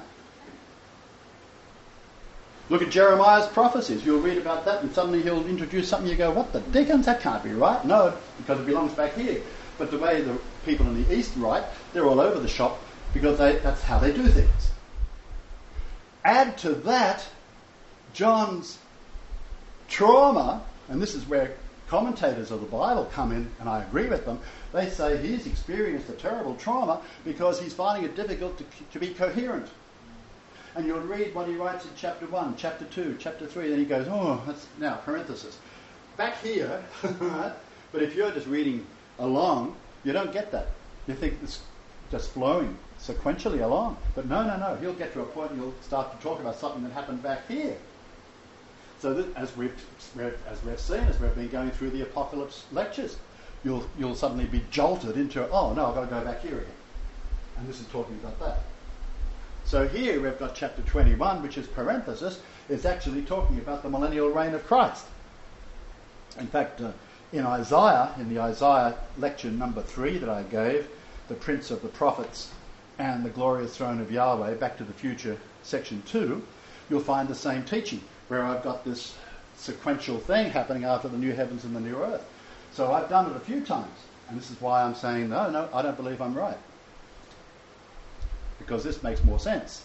Look at Jeremiah's prophecies. You'll read about that, and suddenly he'll introduce something. You go, what the dickens? That can't be right. No, because it belongs back here. But the way the people in the East write, they're all over the shop, because they, that's how they do things. Add to that John's trauma, and this is where commentators of the Bible come in, and I agree with them. They say he's experienced a terrible trauma because he's finding it difficult to, to be coherent. And you'll read what he writes in chapter one, chapter two, chapter three, then he goes, oh, that's now parenthesis. Back here, but if you're just reading along, you don't get that. You think it's just flowing sequentially along. But no, no, no. He'll get to a point and he'll start to talk about something that happened back here. So that, as we've as we've seen, as we've been going through the Apocalypse lectures, you'll you'll suddenly be jolted into, oh no, I've got to go back here again. And this is talking about that. So here we've got chapter twenty-one, which is parenthesis, is actually talking about the millennial reign of Christ. In fact, uh, in Isaiah, in the Isaiah lecture number three that I gave, the Prince of the Prophets and the Glorious Throne of Yahweh, Back to the Future, section two, you'll find the same teaching, where I've got this sequential thing happening after the new heavens and the new earth. So I've done it a few times, and this is why I'm saying, no, no, I don't believe I'm right. Because this makes more sense.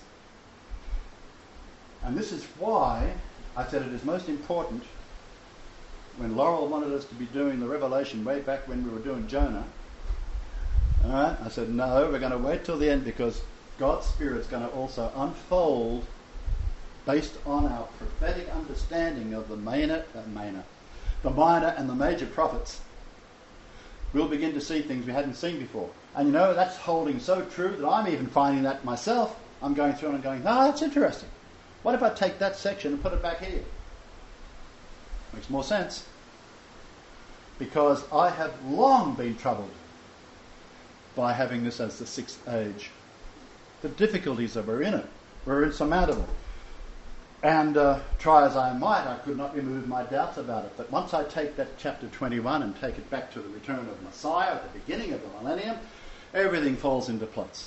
And this is why I said it is most important, when Laurel wanted us to be doing the Revelation way back when we were doing Jonah, all right, I said, no, we're going to wait till the end, because God's Spirit's going to also unfold based on our prophetic understanding of the minor, uh, minor, the minor and the major prophets. We'll begin to see things we hadn't seen before. And you know, that's holding so true that I'm even finding that myself. I'm going through and I'm going, no, that's interesting. What if I take that section and put it back here? Makes more sense. Because I have long been troubled by having this as the sixth age. The difficulties that were in it were insurmountable. And uh, try as I might, I could not remove my doubts about it. But once I take that chapter twenty-one and take it back to the return of Messiah at the beginning of the millennium, everything falls into place.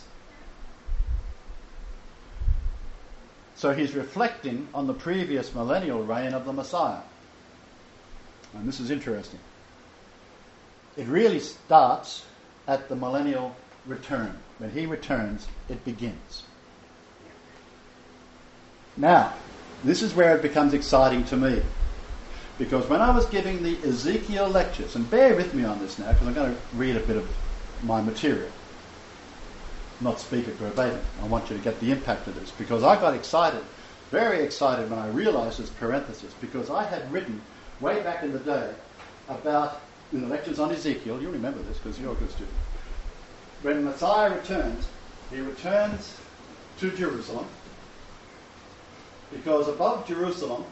So he's reflecting on the previous millennial reign of the Messiah. And this is interesting. It really starts at the millennial return. When he returns, it begins. Now, this is where it becomes exciting to me. Because when I was giving the Ezekiel lectures, and bear with me on this now, because I'm going to read a bit of my material, not speak it verbatim. I want you to get the impact of this, because I got excited, very excited, when I realised this parenthesis, because I had written way back in the day about, in the lectures on Ezekiel, you remember this because you're a good student, when Messiah returns, he returns to Jerusalem, because above Jerusalem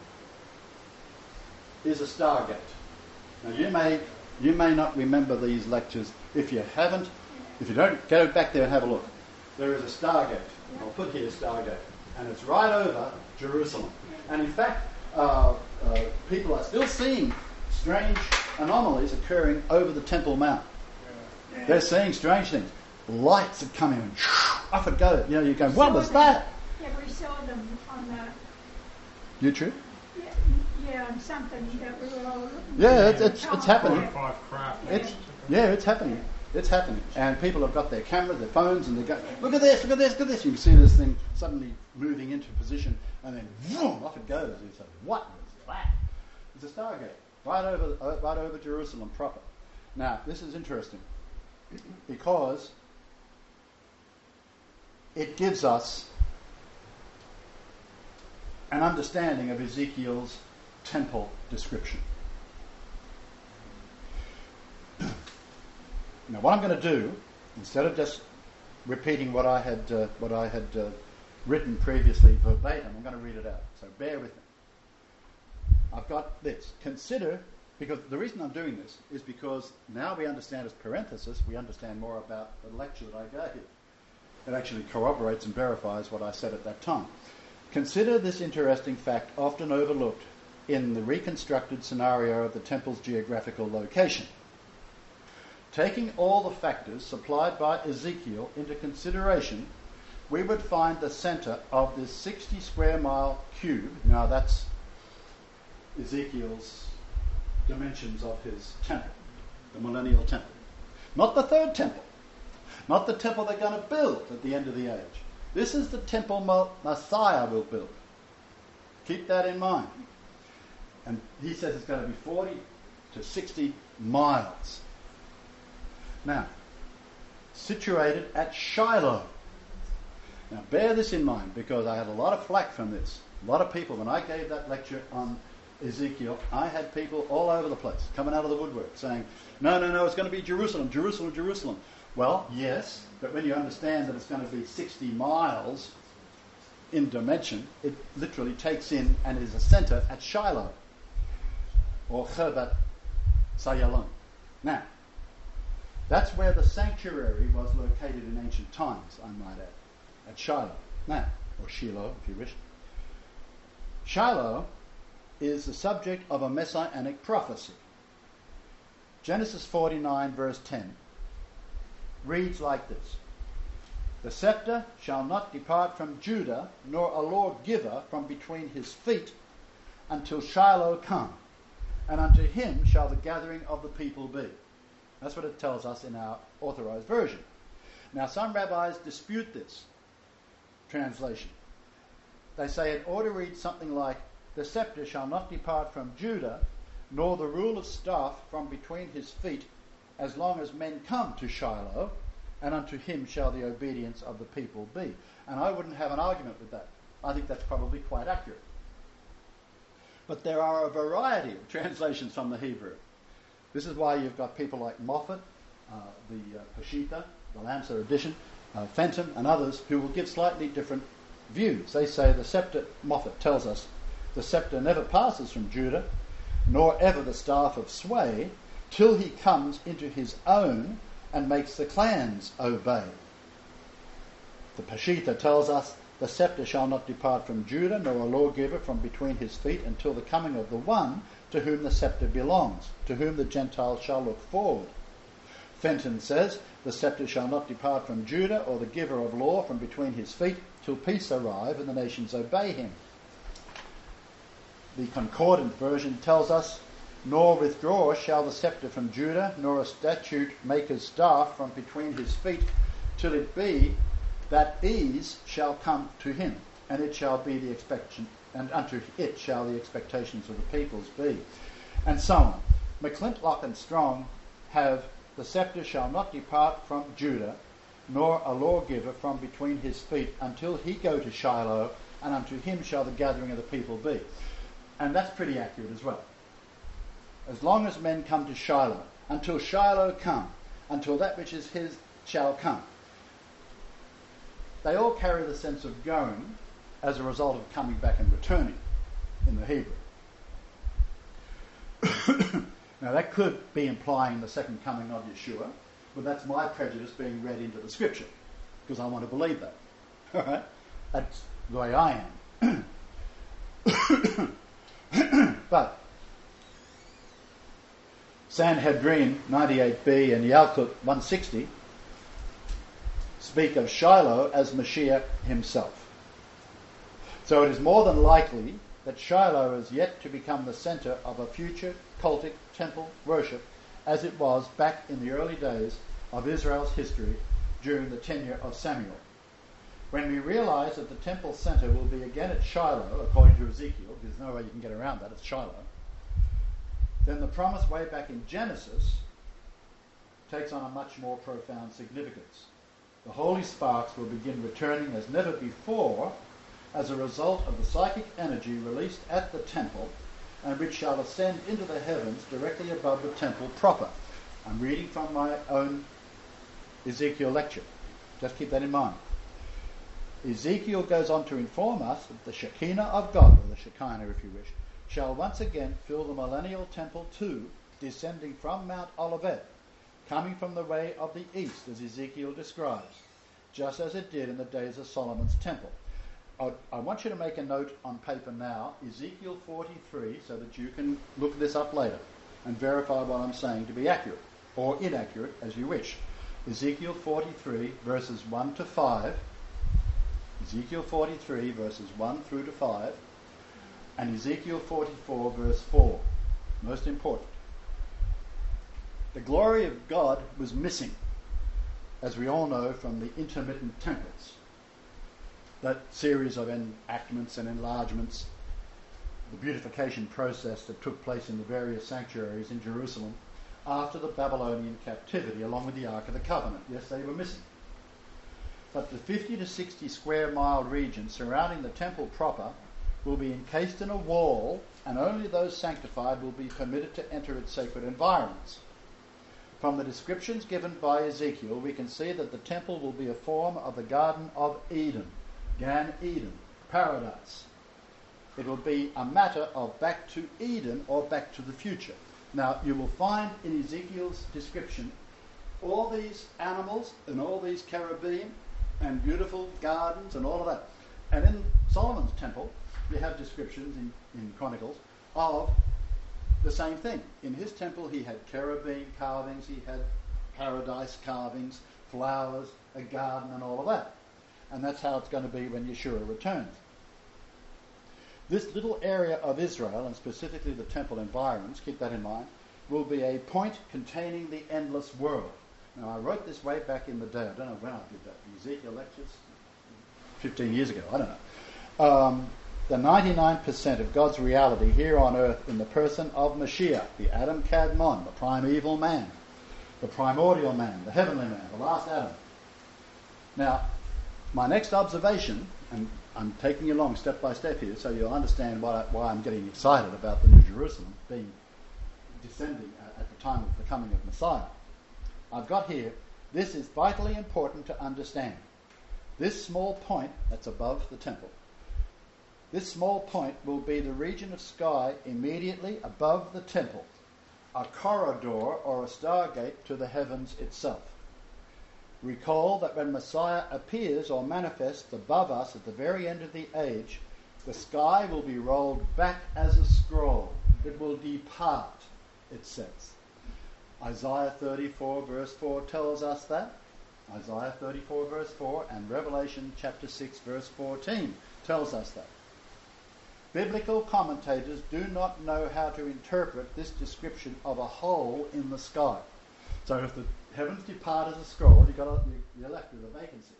is a stargate. Now you may you may not remember these lectures. If you haven't, if you don't, go back there and have a look. There is a stargate. I'll put here stargate, and it's right over Jerusalem. And in fact, uh, uh, people are still seeing strange anomalies occurring over the Temple Mount. They're seeing strange things. Lights are coming and off it goes. You know, you're going, what was that? Yeah, we saw them on the YouTube? yeah, yeah on something that we were all looking Yeah, at. it's it's, it's happening. Five craft. It's yeah, it's happening. It's happening. And people have got their cameras, their phones, and they go, look at this, look at this, look at this. You can see this thing suddenly moving into position, and then vroom, off it goes. You say, what was that? It's a stargate right over uh, right over Jerusalem proper. Now, this is interesting because it gives us an understanding of Ezekiel's temple description. Now, what I'm going to do, instead of just repeating what I had uh, what I had uh, written previously verbatim, I'm going to read it out. So bear with me. I've got this. Consider, because the reason I'm doing this is because now we understand as parenthesis, we understand more about the lecture that I gave. It actually corroborates and verifies what I said at that time. Consider this interesting fact often overlooked in the reconstructed scenario of the temple's geographical location. Taking all the factors supplied by Ezekiel into consideration, we would find the centre of this sixty square mile cube. Now that's Ezekiel's dimensions of his temple, the millennial temple. Not the third temple. Not the temple they're going to build at the end of the age. This is the temple Messiah will build. Keep that in mind. And he says it's going to be forty to sixty miles. Now, situated at Shiloh. Now, bear this in mind, because I had a lot of flack from this. A lot of people, when I gave that lecture on Ezekiel, I had people all over the place coming out of the woodwork saying, no, no, no, it's going to be Jerusalem, Jerusalem, Jerusalem. Well, yes, but when you understand that it's going to be sixty miles in dimension, it literally takes in and is a centre at Shiloh, or Chebat Sayalon. Now, that's where the sanctuary was located in ancient times, I might add, at Shiloh. Now, or Shiloh, if you wish. Shiloh is the subject of a messianic prophecy. Genesis forty-nine, verse ten, reads like this: the scepter shall not depart from Judah, nor a lawgiver from between his feet, until Shiloh come, and unto him shall the gathering of the people be. That's what it tells us in our authorized version. Now, some rabbis dispute this translation. They say it ought to read something like, the scepter shall not depart from Judah, nor the rule of staff from between his feet, as long as men come to Shiloh, and unto him shall the obedience of the people be. And I wouldn't have an argument with that. I think that's probably quite accurate. But there are a variety of translations from the Hebrew. This is why you've got people like Moffat, uh, the uh, Peshitta, the Lamsa edition, uh, Fenton, and others who will give slightly different views. They say the scepter, Moffat tells us, the scepter never passes from Judah, nor ever the staff of sway, till he comes into his own and makes the clans obey. The Peshitta tells us, the scepter shall not depart from Judah, nor a lawgiver from between his feet, until the coming of the one to whom the scepter belongs, to whom the Gentiles shall look forward. Fenton says, the scepter shall not depart from Judah, or the giver of law from between his feet, till peace arrive and the nations obey him. The concordant version tells us, nor withdraw shall the scepter from Judah, nor a statute maker's staff from between his feet, till it be that ease shall come to him, and it shall be the expectation, and unto it shall the expectations of the peoples be. And so on. McClintock and Strong have, the scepter shall not depart from Judah, nor a lawgiver from between his feet, until he go to Shiloh, and unto him shall the gathering of the people be. And that's pretty accurate as well. As long as men come to Shiloh, until Shiloh come, until that which is his shall come. They all carry the sense of going as a result of coming back and returning in the Hebrew. Now that could be implying the second coming of Yeshua, but that's my prejudice being read into the scripture, because I want to believe that. All right? That's the way I am. But Sanhedrin ninety-eight b and Yalkut one sixty speak of Shiloh as Mashiach himself. So it is more than likely that Shiloh is yet to become the centre of a future cultic temple worship, as it was back in the early days of Israel's history during the tenure of Samuel. When we realise that the temple centre will be again at Shiloh, according to Ezekiel, there's no way you can get around that, it's Shiloh, then the promise way back in Genesis takes on a much more profound significance. The holy sparks will begin returning as never before as a result of the psychic energy released at the temple, and which shall ascend into the heavens directly above the temple proper. I'm reading from my own Ezekiel lecture. Just keep that in mind. Ezekiel goes on to inform us that the Shekinah of God, or the Shekinah if you wish, shall once again fill the millennial temple too, descending from Mount Olivet, coming from the way of the east, as Ezekiel describes, just as it did in the days of Solomon's temple. I want you to make a note on paper now, Ezekiel forty-three, so that you can look this up later and verify what I'm saying to be accurate, or inaccurate, as you wish. Ezekiel forty-three, verses one to five. Ezekiel forty-three, verses one through to five. And Ezekiel forty-four, verse four. Most important. The glory of God was missing, as we all know from the intermittent temples. That series of enactments and enlargements, the beautification process that took place in the various sanctuaries in Jerusalem after the Babylonian captivity, along with the Ark of the Covenant. Yes, they were missing. But the fifty to sixty square mile region surrounding the temple proper will be encased in a wall, and only those sanctified will be permitted to enter its sacred environs. From the descriptions given by Ezekiel, we can see that the temple will be a form of the Garden of Eden, Gan Eden, paradise. It will be a matter of back to Eden or back to the future. Now, you will find in Ezekiel's description all these animals and all these cherubim and beautiful gardens and all of that. And in Solomon's temple, you have descriptions in, in Chronicles of the same thing. In his temple, he had cherubim carvings, he had paradise carvings, flowers, a garden, and all of that. And that's how it's going to be when Yeshua returns. This little area of Israel, and specifically the temple environs, keep that in mind, will be a point containing the endless world. Now, I wrote this way back in the day. I don't know when I did that. The Ezekiel lectures? fifteen years ago. I don't know. Um, the ninety-nine percent of God's reality here on earth in the person of Mashiach, the Adam Kadmon, the primeval man, the primordial man, the heavenly man, the last Adam. Now, my next observation, and I'm taking you along step by step here so you'll understand why, why I'm getting excited about the New Jerusalem being descending at, at the time of the coming of Messiah. I've got here, this is vitally important to understand. This small point that's above the temple, this small point will be the region of sky immediately above the temple, a corridor or a stargate to the heavens itself. Recall that when Messiah appears or manifests above us at the very end of the age, the sky will be rolled back as a scroll. It will depart, it says. Isaiah thirty-four verse four tells us that. Isaiah thirty-four verse four and Revelation chapter six verse fourteen tells us that. Biblical commentators do not know how to interpret this description of a hole in the sky. So if the heavens depart as a scroll, you've got a, you're left with a vacancy.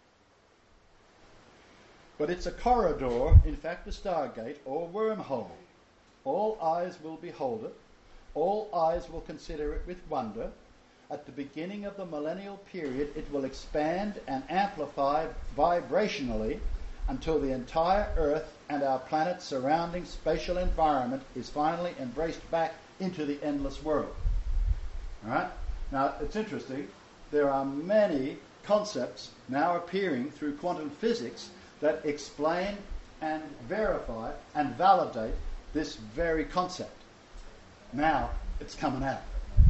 But it's a corridor, in fact a stargate or wormhole. All eyes will behold it. All eyes will consider it with wonder. At the beginning of the millennial period, it will expand and amplify vibrationally until the entire Earth and our planet's surrounding spatial environment is finally embraced back into the endless world. All right? Now, it's interesting. there are many concepts now appearing through quantum physics that explain and verify and validate this very concept. Now it's coming out.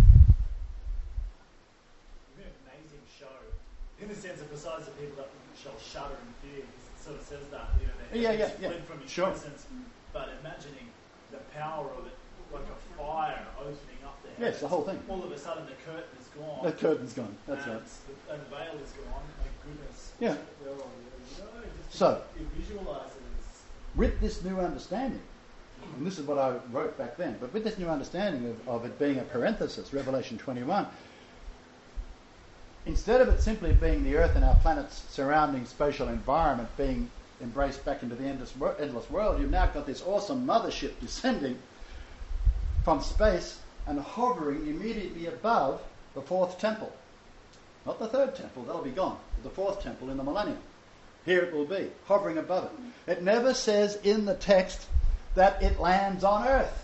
It'd be an amazing show, in the sense of besides the people that shall shudder in fear, it sort of says that, you know, they Yeah, yeah, fled yeah. from his Sure. presence, but imagining the power of it, like a fire opening up there. Yes, the whole thing. All of a sudden the curtain is gone. The curtain's gone. That's and right. the, and the veil is gone. My goodness. Yeah. Oh, you know, just So- you visualise it as With this new understanding, and this is what I wrote back then, but with this new understanding of, of it being a parenthesis, Revelation twenty-one, instead of it simply being the earth and our planet's surrounding spatial environment being embraced back into the endless, wor- endless world, you've now got this awesome mothership descending from space and hovering immediately above the fourth temple. Not the third temple, that'll be gone, but the fourth temple in the millennium. Here it will be, hovering above it. It never says in the text that it lands on earth.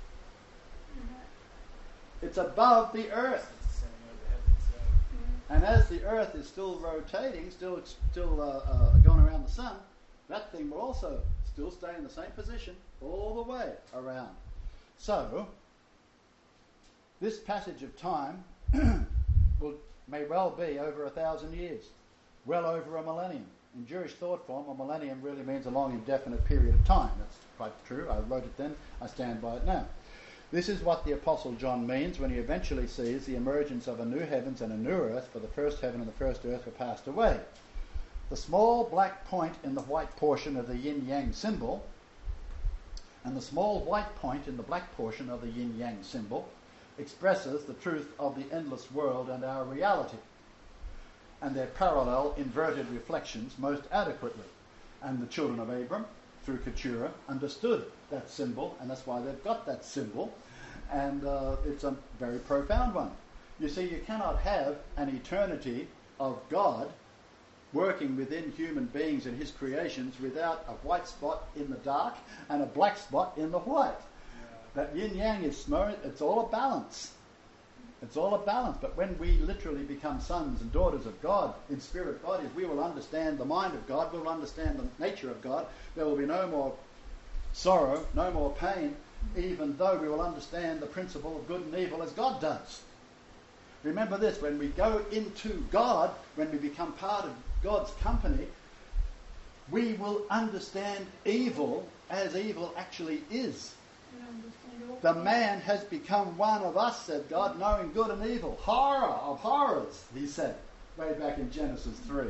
It's above the earth. descending over heaven. So And as the earth is still rotating, still still uh, uh, going around the sun, that thing will also still stay in the same position all the way around. So, this passage of time will, may well be over a thousand years, well over a millennium. In Jewish thought form, a millennium really means a long, indefinite period of time. That's quite true. I wrote it then. I stand by it now. This is what the Apostle John means when he eventually sees the emergence of a new heavens and a new earth, for the first heaven and the first earth were passed away. The small black point in the white portion of the yin-yang symbol and the small white point in the black portion of the yin-yang symbol expresses the truth of the endless world and our reality, and their parallel inverted reflections most adequately. And the children of Abram, through Keturah, understood that symbol, and that's why they've got that symbol, and uh, it's a very profound one. You see, you cannot have an eternity of God working within human beings and his creations without a white spot in the dark and a black spot in the white. That yin-yang is smooth, it's all a balance. It's all a balance. But when we literally become sons and daughters of God in spirit bodies, we will understand the mind of God, we will understand the nature of God. There will be no more sorrow, no more pain, even though we will understand the principle of good and evil as God does. Remember this, when we go into God, when we become part of God's company, we will understand evil as evil actually is. The man has become one of us, said God, knowing good and evil. Horror of horrors, he said, way back in Genesis three.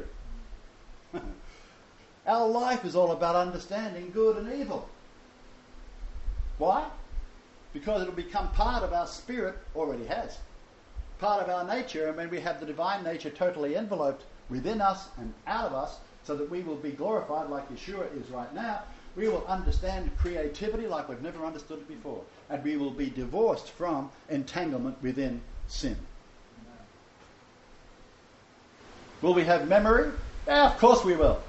Our life is all about understanding good and evil. Why? Because it will become part of our spirit, already has, part of our nature, and when we have the divine nature totally enveloped within us and out of us, so that we will be glorified like Yeshua is right now, we will understand creativity like we've never understood it before. And we will be divorced from entanglement within sin. Will we have memory? Yeah, of course we will.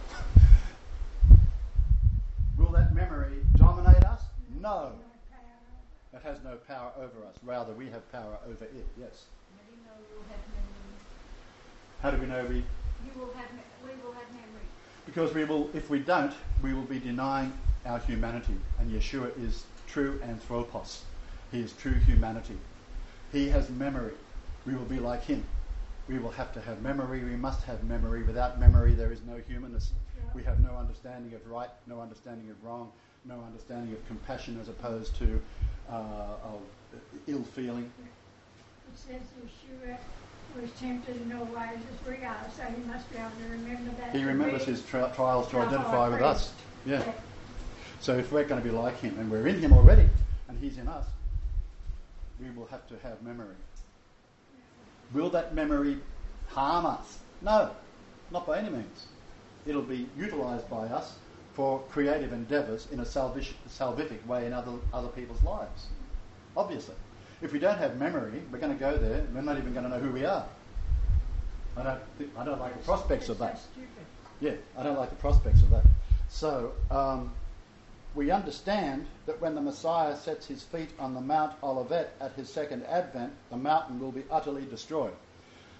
Will that memory dominate us? No. It has no power over us. Rather, we have power over it. Yes. How do you know you'll have memory? How do we know we... You will have, me- we will have memory. Because we will, if we don't, we will be denying our humanity. And Yeshua is true anthropos. He is true humanity. He has memory. We will be like him. We will have to have memory. We must have memory. Without memory, there is no humanness. We have no understanding of right, no understanding of wrong, no understanding of compassion as opposed to uh, of ill feeling. It says Yeshua was tempted in no wise as we are, so he must be able to remember that. He remembers his tri- trials to identify with us. Yeah. Yeah. So if we're going to be like him, and we're in him already, and he's in us, we will have to have memory. Will that memory harm us? No, not by any means. It'll be utilised by us for creative endeavours in a salvish, salvific way in other, other people's lives. Obviously. If we don't have memory, we're going to go there and we're not even going to know who we are. I don't, think, I don't like the prospects of that. So stupid. Yeah, I don't like the prospects of that. So, um, we understand that when the Messiah sets his feet on the Mount Olivet at his second advent, the mountain will be utterly destroyed.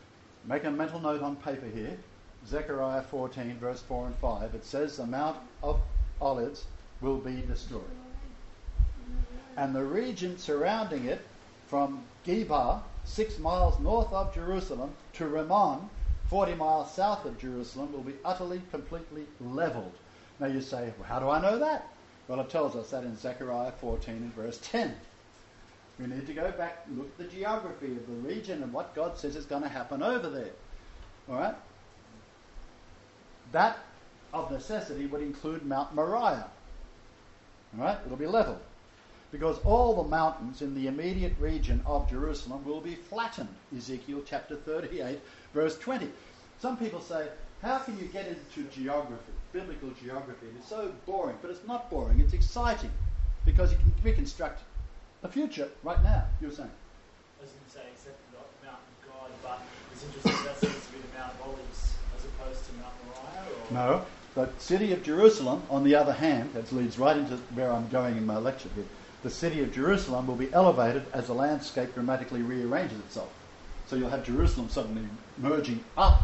make a mental note on paper here. Zechariah fourteen, verse four and five. It says the Mount of Olives will be destroyed. And the region surrounding it, from Geba, six miles north of Jerusalem, to Rimmon, forty miles south of Jerusalem, will be utterly, completely leveled. Now you say, well, how do I know that? Well, it tells us that in Zechariah fourteen and verse ten. We need to go back and look at the geography of the region and what God says is going to happen over there. All right? That, of necessity, would include Mount Moriah. All right? It'll be leveled. Because all the mountains in the immediate region of Jerusalem will be flattened. Ezekiel chapter thirty-eight, verse twenty. Some people say, how can you get into geography, biblical geography? It's so boring. But it's not boring. It's exciting. Because you can reconstruct the future right now, you're saying. I was going to say, except for the Mount of God, but it's interesting that seems to be the Mount of Olives as opposed to Mount Moriah? Or? No. The city of Jerusalem, on the other hand, that leads right into where I'm going in my lecture here. The city of Jerusalem will be elevated as the landscape dramatically rearranges itself. So you'll have Jerusalem suddenly merging up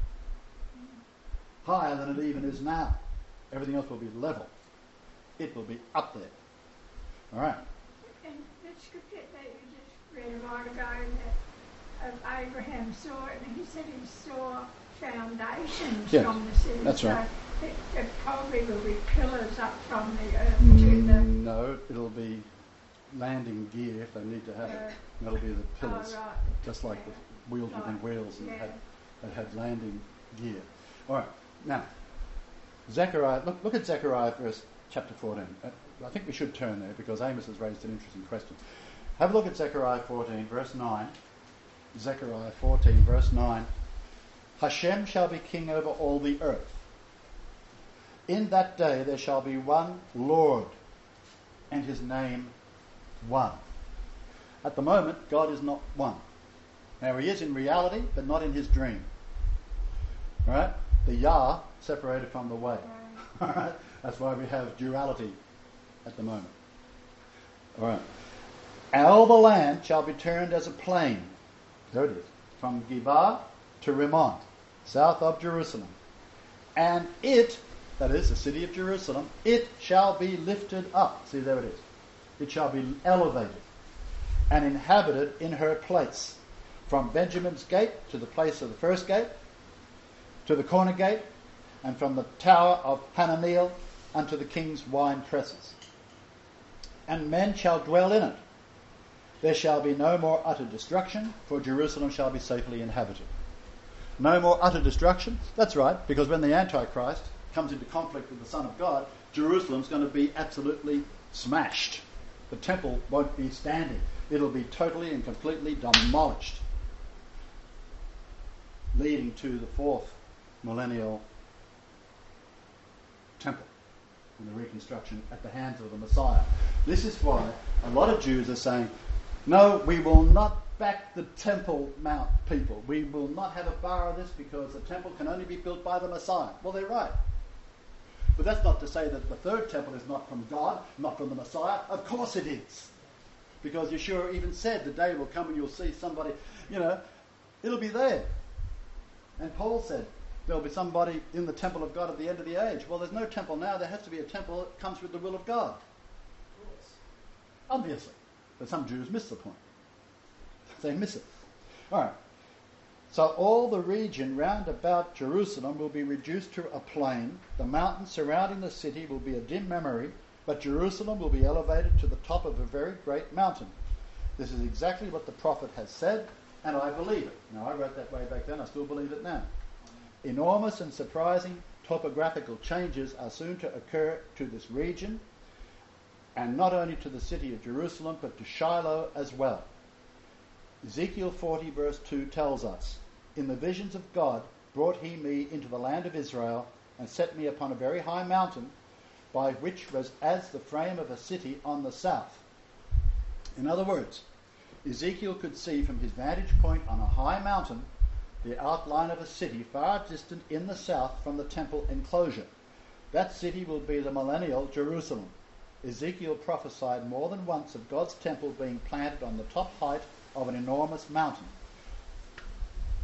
higher than it even is now. Everything else will be level. It will be up there. All right. And the scripture that you just read a while ago that of Abraham saw it, and he said he saw foundations Yes, from the city. that's right. So it, it probably will be pillars up from the earth to the... Mm, no, it'll be landing gear if they need to have it. Uh, That'll be the pillars, oh, right. just like Yeah. the wheels Like, within wheels and yeah. had, that had landing gear. All right, now, Zechariah, look, look at Zechariah verse chapter fourteen. Uh, I think we should turn there because Amos has raised an interesting question. Have a look at Zechariah fourteen, verse nine. Zechariah fourteen, verse nine. Hashem shall be king over all the earth. In that day there shall be one Lord, and his name one. At the moment, God is not one. Now he is in reality, but not in his dream. All right? The Yah separated from the way. All right? That's why we have duality at the moment. All right. All the land shall be turned as a plain. There it is. From Geba to Rimmon, south of Jerusalem. And it, that is the city of Jerusalem, it shall be lifted up. See, there it is. It shall be elevated and inhabited in her place. From Benjamin's gate to the place of the first gate, to the corner gate, and from the tower of Hananeel unto the king's wine presses. And men shall dwell in it. There shall be no more utter destruction, for Jerusalem shall be safely inhabited. No more utter destruction? That's right, because when the Antichrist comes into conflict with the Son of God, Jerusalem's going to be absolutely smashed. The temple won't be standing. It'll be totally and completely demolished, leading to the fourth millennial temple and the reconstruction at the hands of the Messiah. This is why a lot of Jews are saying, no, we will not back the Temple Mount people. We will not have a bar of this because the temple can only be built by the Messiah. Well, they're right. But that's not to say that the third temple is not from God, not from the Messiah. Of course it is. Because Yeshua even said the day will come and you'll see somebody, you know, it'll be there. And Paul said there'll be somebody in the temple of God at the end of the age. Well, there's no temple now. There has to be a temple that comes with the will of God. Of course. Obviously. But some Jews miss the point. They miss it. All right. So all the region round about Jerusalem will be reduced to a plain. The mountains surrounding the city will be a dim memory, but Jerusalem will be elevated to the top of a very great mountain. This is exactly what the prophet has said, and I believe it. Now, I wrote that way back then. I still believe it now. Enormous and surprising topographical changes are soon to occur to this region, and not only to the city of Jerusalem, but to Shiloh as well. Ezekiel forty verse two tells us, in the visions of God brought he me into the land of Israel, and set me upon a very high mountain, by which was as the frame of a city on the south. In other words, Ezekiel could see from his vantage point on a high mountain the outline of a city far distant in the south from the temple enclosure. That city will be the millennial Jerusalem. Ezekiel prophesied more than once of God's temple being planted on the top height of an enormous mountain.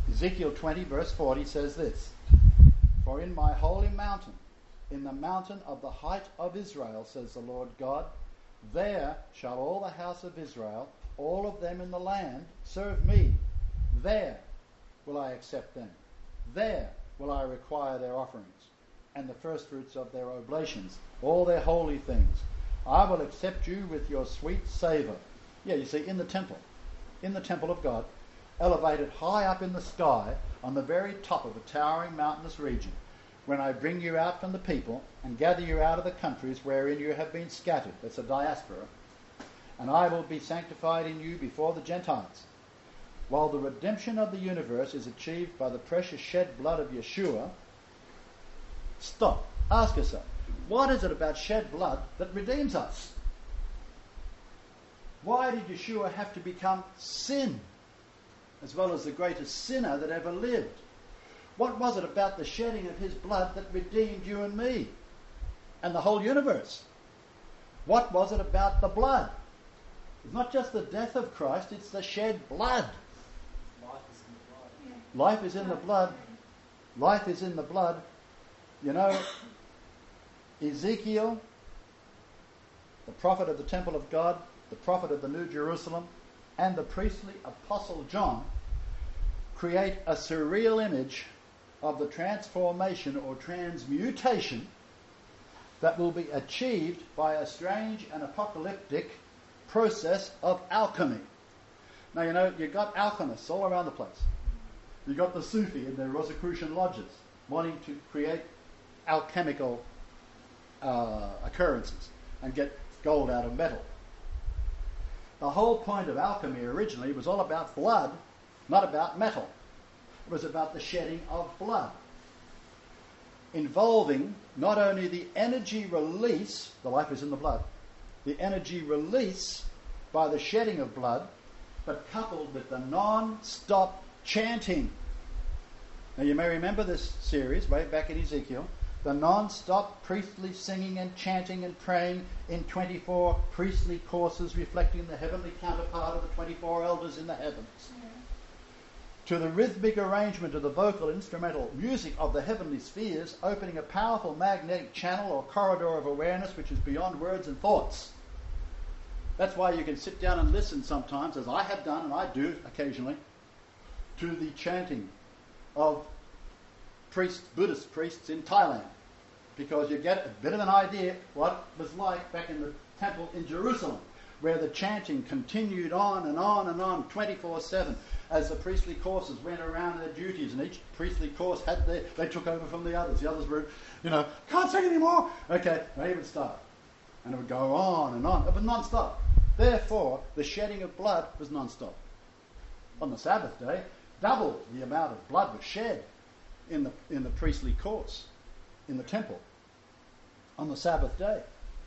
Ezekiel twenty verse forty says this, "For in my holy mountain, in the mountain of the height of Israel, says the Lord God, there shall all the house of Israel, all of them in the land, serve me. There will I accept them. There will I require their offerings and the firstfruits of their oblations, all their holy things. I will accept you with your sweet savour." Yeah, you see, in the temple, in the temple of God, elevated high up in the sky, on the very top of a towering mountainous region, when I bring you out from the people and gather you out of the countries wherein you have been scattered. That's a diaspora. "And I will be sanctified in you before the Gentiles." While the redemption of the universe is achieved by the precious shed blood of Yeshua, stop. Ask yourself, what is it about shed blood that redeems us? Why did Yeshua have to become sin, as well as the greatest sinner that ever lived? What was it about the shedding of his blood that redeemed you and me and the whole universe? What was it about the blood? It's not just the death of Christ, it's the shed blood. Life is in the blood. Yeah. Life is in the blood. Life is in the blood. You know, Ezekiel, the prophet of the temple of God, the prophet of the New Jerusalem, and the priestly apostle John create a surreal image of the transformation or transmutation that will be achieved by a strange and apocalyptic process of alchemy. Now, you know, you've got alchemists all around the place. You've got the Sufi in their Rosicrucian lodges wanting to create alchemical uh, occurrences and get gold out of metal. The whole point of alchemy originally was all about blood, not about metal. It was about the shedding of blood, involving not only the energy release, the life is in the blood, the energy release by the shedding of blood, but coupled with the non-stop chanting. Now you may remember this series way back in Ezekiel, the non-stop priestly singing and chanting and praying in twenty-four priestly courses reflecting the heavenly counterpart of the twenty-four elders in the heavens. Yeah. To the rhythmic arrangement of the vocal instrumental music of the heavenly spheres, opening a powerful magnetic channel or corridor of awareness which is beyond words and thoughts. That's why you can sit down and listen sometimes, as I have done and I do occasionally, to the chanting of priests, Buddhist priests in Thailand, because you get a bit of an idea what it was like back in the temple in Jerusalem, where the chanting continued on and on and on twenty-four seven as the priestly courses went around their duties, and each priestly course had their, they took over from the others. The others were, you know, can't sing anymore. Okay, they would start. And it would go on and on. It was non-stop. Therefore, the shedding of blood was non-stop. On the Sabbath day, double the amount of blood was shed in the in the priestly course, in the temple, on the Sabbath day.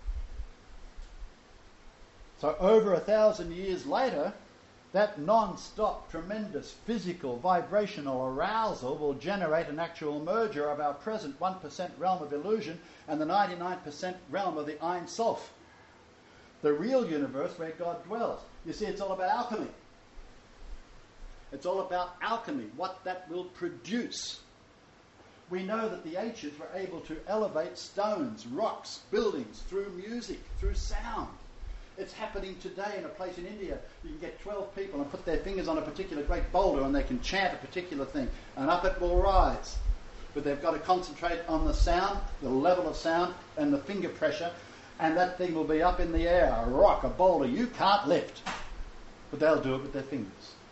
So over a thousand years later, that non-stop, tremendous physical, vibrational arousal will generate an actual merger of our present one percent realm of illusion and the ninety-nine percent realm of the Ein Sof, the real universe where God dwells. You see, it's all about alchemy. It's all about alchemy, what that will produce. We know that the ancients were able to elevate stones, rocks, buildings through music, through sound. It's happening today in a place in India. You can get twelve people and put their fingers on a particular great boulder and they can chant a particular thing, and up it will rise. But they've got to concentrate on the sound, the level of sound, and the finger pressure, and that thing will be up in the air, a rock, a boulder you can't lift. But they'll do it with their fingers.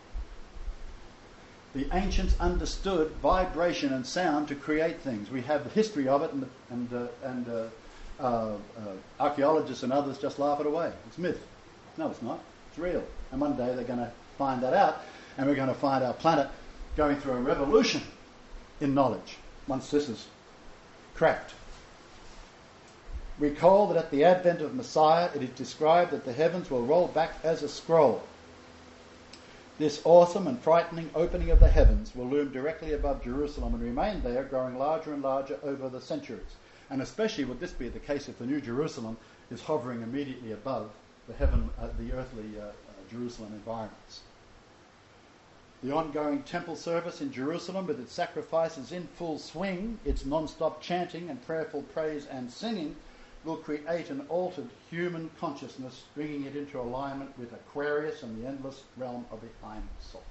The ancients understood vibration and sound to create things. We have the history of it, and, and, uh, and uh, Uh, uh, archaeologists and others just laugh it away. It's myth. No, it's not. It's real. And one day they're going to find that out, and we're going to find our planet going through a revolution in knowledge once this is cracked. Recall that at the advent of Messiah, it is described that the heavens will roll back as a scroll. This awesome and frightening opening of the heavens will loom directly above Jerusalem and remain there, growing larger and larger over the centuries. And especially would this be the case if the New Jerusalem is hovering immediately above the heaven, uh, the earthly uh, uh, Jerusalem environments. The ongoing temple service in Jerusalem, with its sacrifices in full swing, its non-stop chanting and prayerful praise and singing, will create an altered human consciousness, bringing it into alignment with Aquarius and the endless realm of the Ein Sof.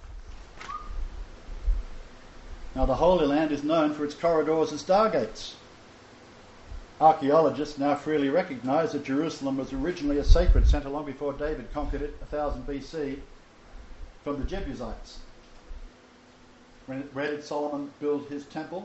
Now, the Holy Land is known for its corridors and stargates. Archaeologists now freely recognise that Jerusalem was originally a sacred centre long before David conquered it, one thousand B C, from the Jebusites. When, where did Solomon build his temple?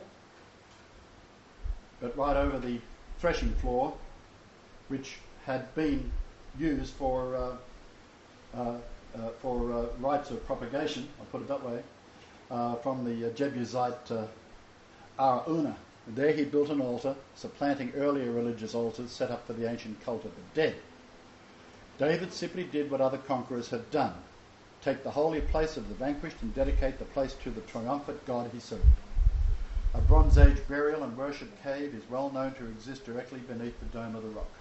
But right over the threshing floor, which had been used for uh, uh, uh, for uh, rites of propagation, I'll put it that way, uh, from the uh, Jebusite uh, Araunah. There he built an altar, supplanting earlier religious altars set up for the ancient cult of the dead. David simply did what other conquerors had done: take the holy place of the vanquished and dedicate the place to the triumphant God he served. A Bronze Age burial and worship cave is well known to exist directly beneath the dome of the rock.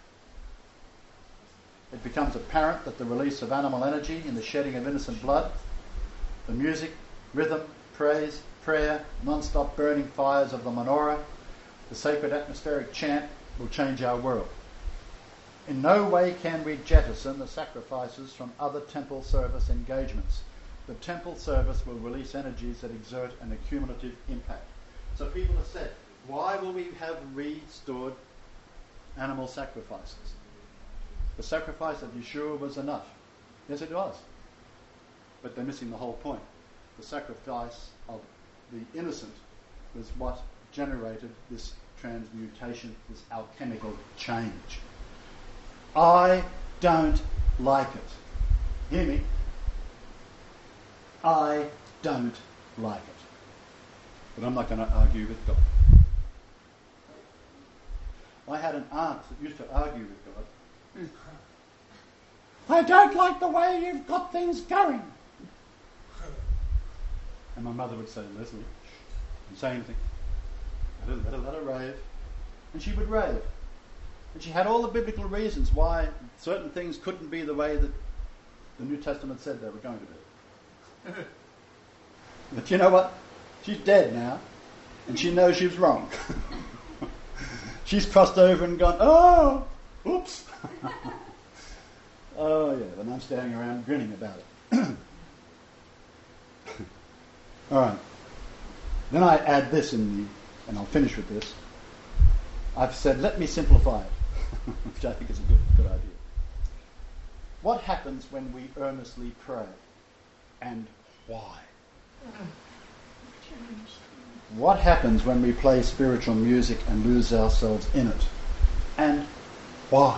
It becomes apparent that the release of animal energy in the shedding of innocent blood, the music, rhythm, praise, prayer, non-stop burning fires of the menorah, the sacred atmospheric chant will change our world. In no way can we jettison the sacrifices from other temple service engagements. The temple service will release energies that exert an accumulative impact. So people have said, why will we have restored animal sacrifices? The sacrifice of Yeshua was enough. Yes, it was. But they're missing the whole point. The sacrifice of the innocent was what generated this transmutation, this alchemical change. I don't like it. Hear me? I don't like it. But I'm not going to argue with God. I had an aunt that used to argue with God. I don't like the way you've got things going. And my mother would say, Leslie, shh, don't say anything. Let her, let her, let her rave. And she would rave. And she had all the biblical reasons why certain things couldn't be the way that the New Testament said they were going to be. But you know what? She's dead now. And she knows she was wrong. She's crossed over and gone, oh, oops. Oh, yeah, and I'm standing around grinning about it. All right. Then I add this in the, and I'll finish with this. I've said, let me simplify it, which I think is a good, good idea. What happens when we earnestly pray, and why? What happens when we play spiritual music and lose ourselves in it, and why?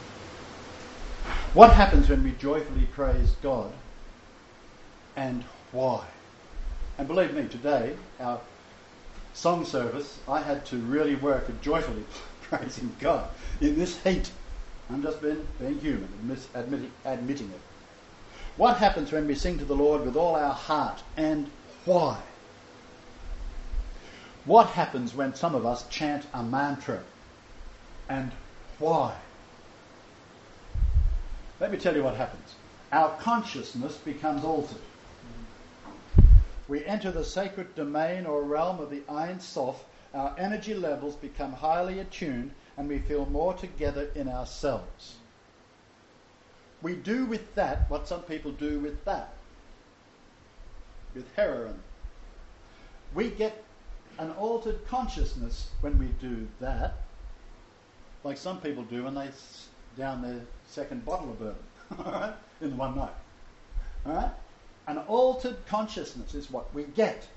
What happens when we joyfully praise God, and why? And believe me, today, our song service, I had to really work at joyfully praising God in this heat. I'm just being, being human, admit, admitting, admitting it. What happens when we sing to the Lord with all our heart, and why? What happens when some of us chant a mantra, and why? Let me tell you what happens. Our consciousness becomes altered. We enter the sacred domain or realm of the Ein Sof, our energy levels become highly attuned, and we feel more together in ourselves. We do with that what some people do with that, with heroin. We get an altered consciousness when we do that, like some people do when they down their second bottle of bourbon, all right, in one night. All right? An altered consciousness is what we get.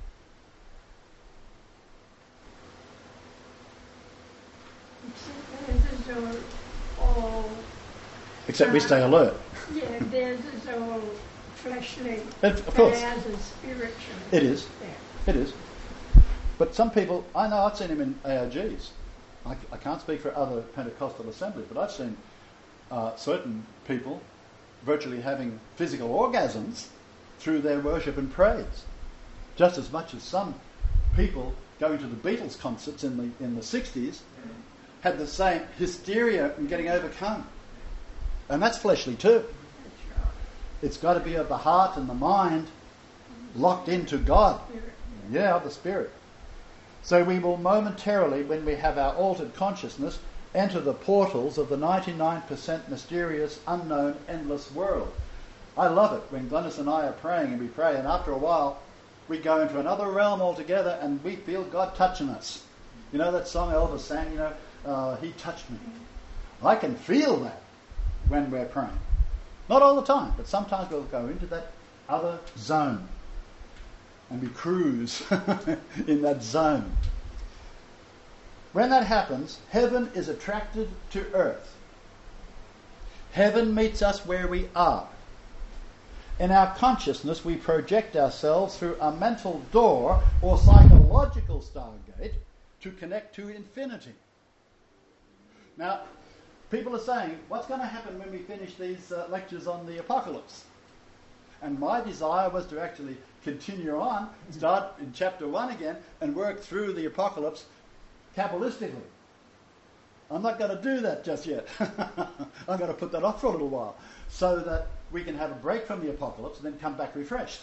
Except theirs is all, all Except we stay alert. yeah, theirs is all fleshly. Of course. Theirs is spiritual. It is. Yeah. It is. But some people, I know I've seen him in A O Gs. I, I can't speak for other Pentecostal assemblies, but I've seen uh, certain people virtually having physical orgasms through their worship and praise. Just as much as some people going to the Beatles concerts in the in the sixties had the same hysteria and getting overcome. And that's fleshly too. That's right. It's got to be of the heart and the mind locked into God. Spirit. Yeah, of the Spirit. So we will momentarily, when we have our altered consciousness, enter the portals of the ninety-nine percent mysterious, unknown, endless world. I love it when Glennis and I are praying and we pray, and after a while we go into another realm altogether and we feel God touching us. You know that song Elvis sang, you know, uh, He touched me. I can feel that when we're praying. Not all the time, but sometimes we'll go into that other zone and we cruise in that zone. When that happens, heaven is attracted to earth. Heaven meets us where we are. In our consciousness, we project ourselves through a mental door or psychological stargate to connect to infinity. Now, people are saying, what's going to happen when we finish these uh, lectures on the apocalypse? And my desire was to actually continue on, start in chapter one again, and work through the apocalypse Kabbalistically. I'm not going to do that just yet. I'm going to put that off for a little while so that we can have a break from the apocalypse and then come back refreshed.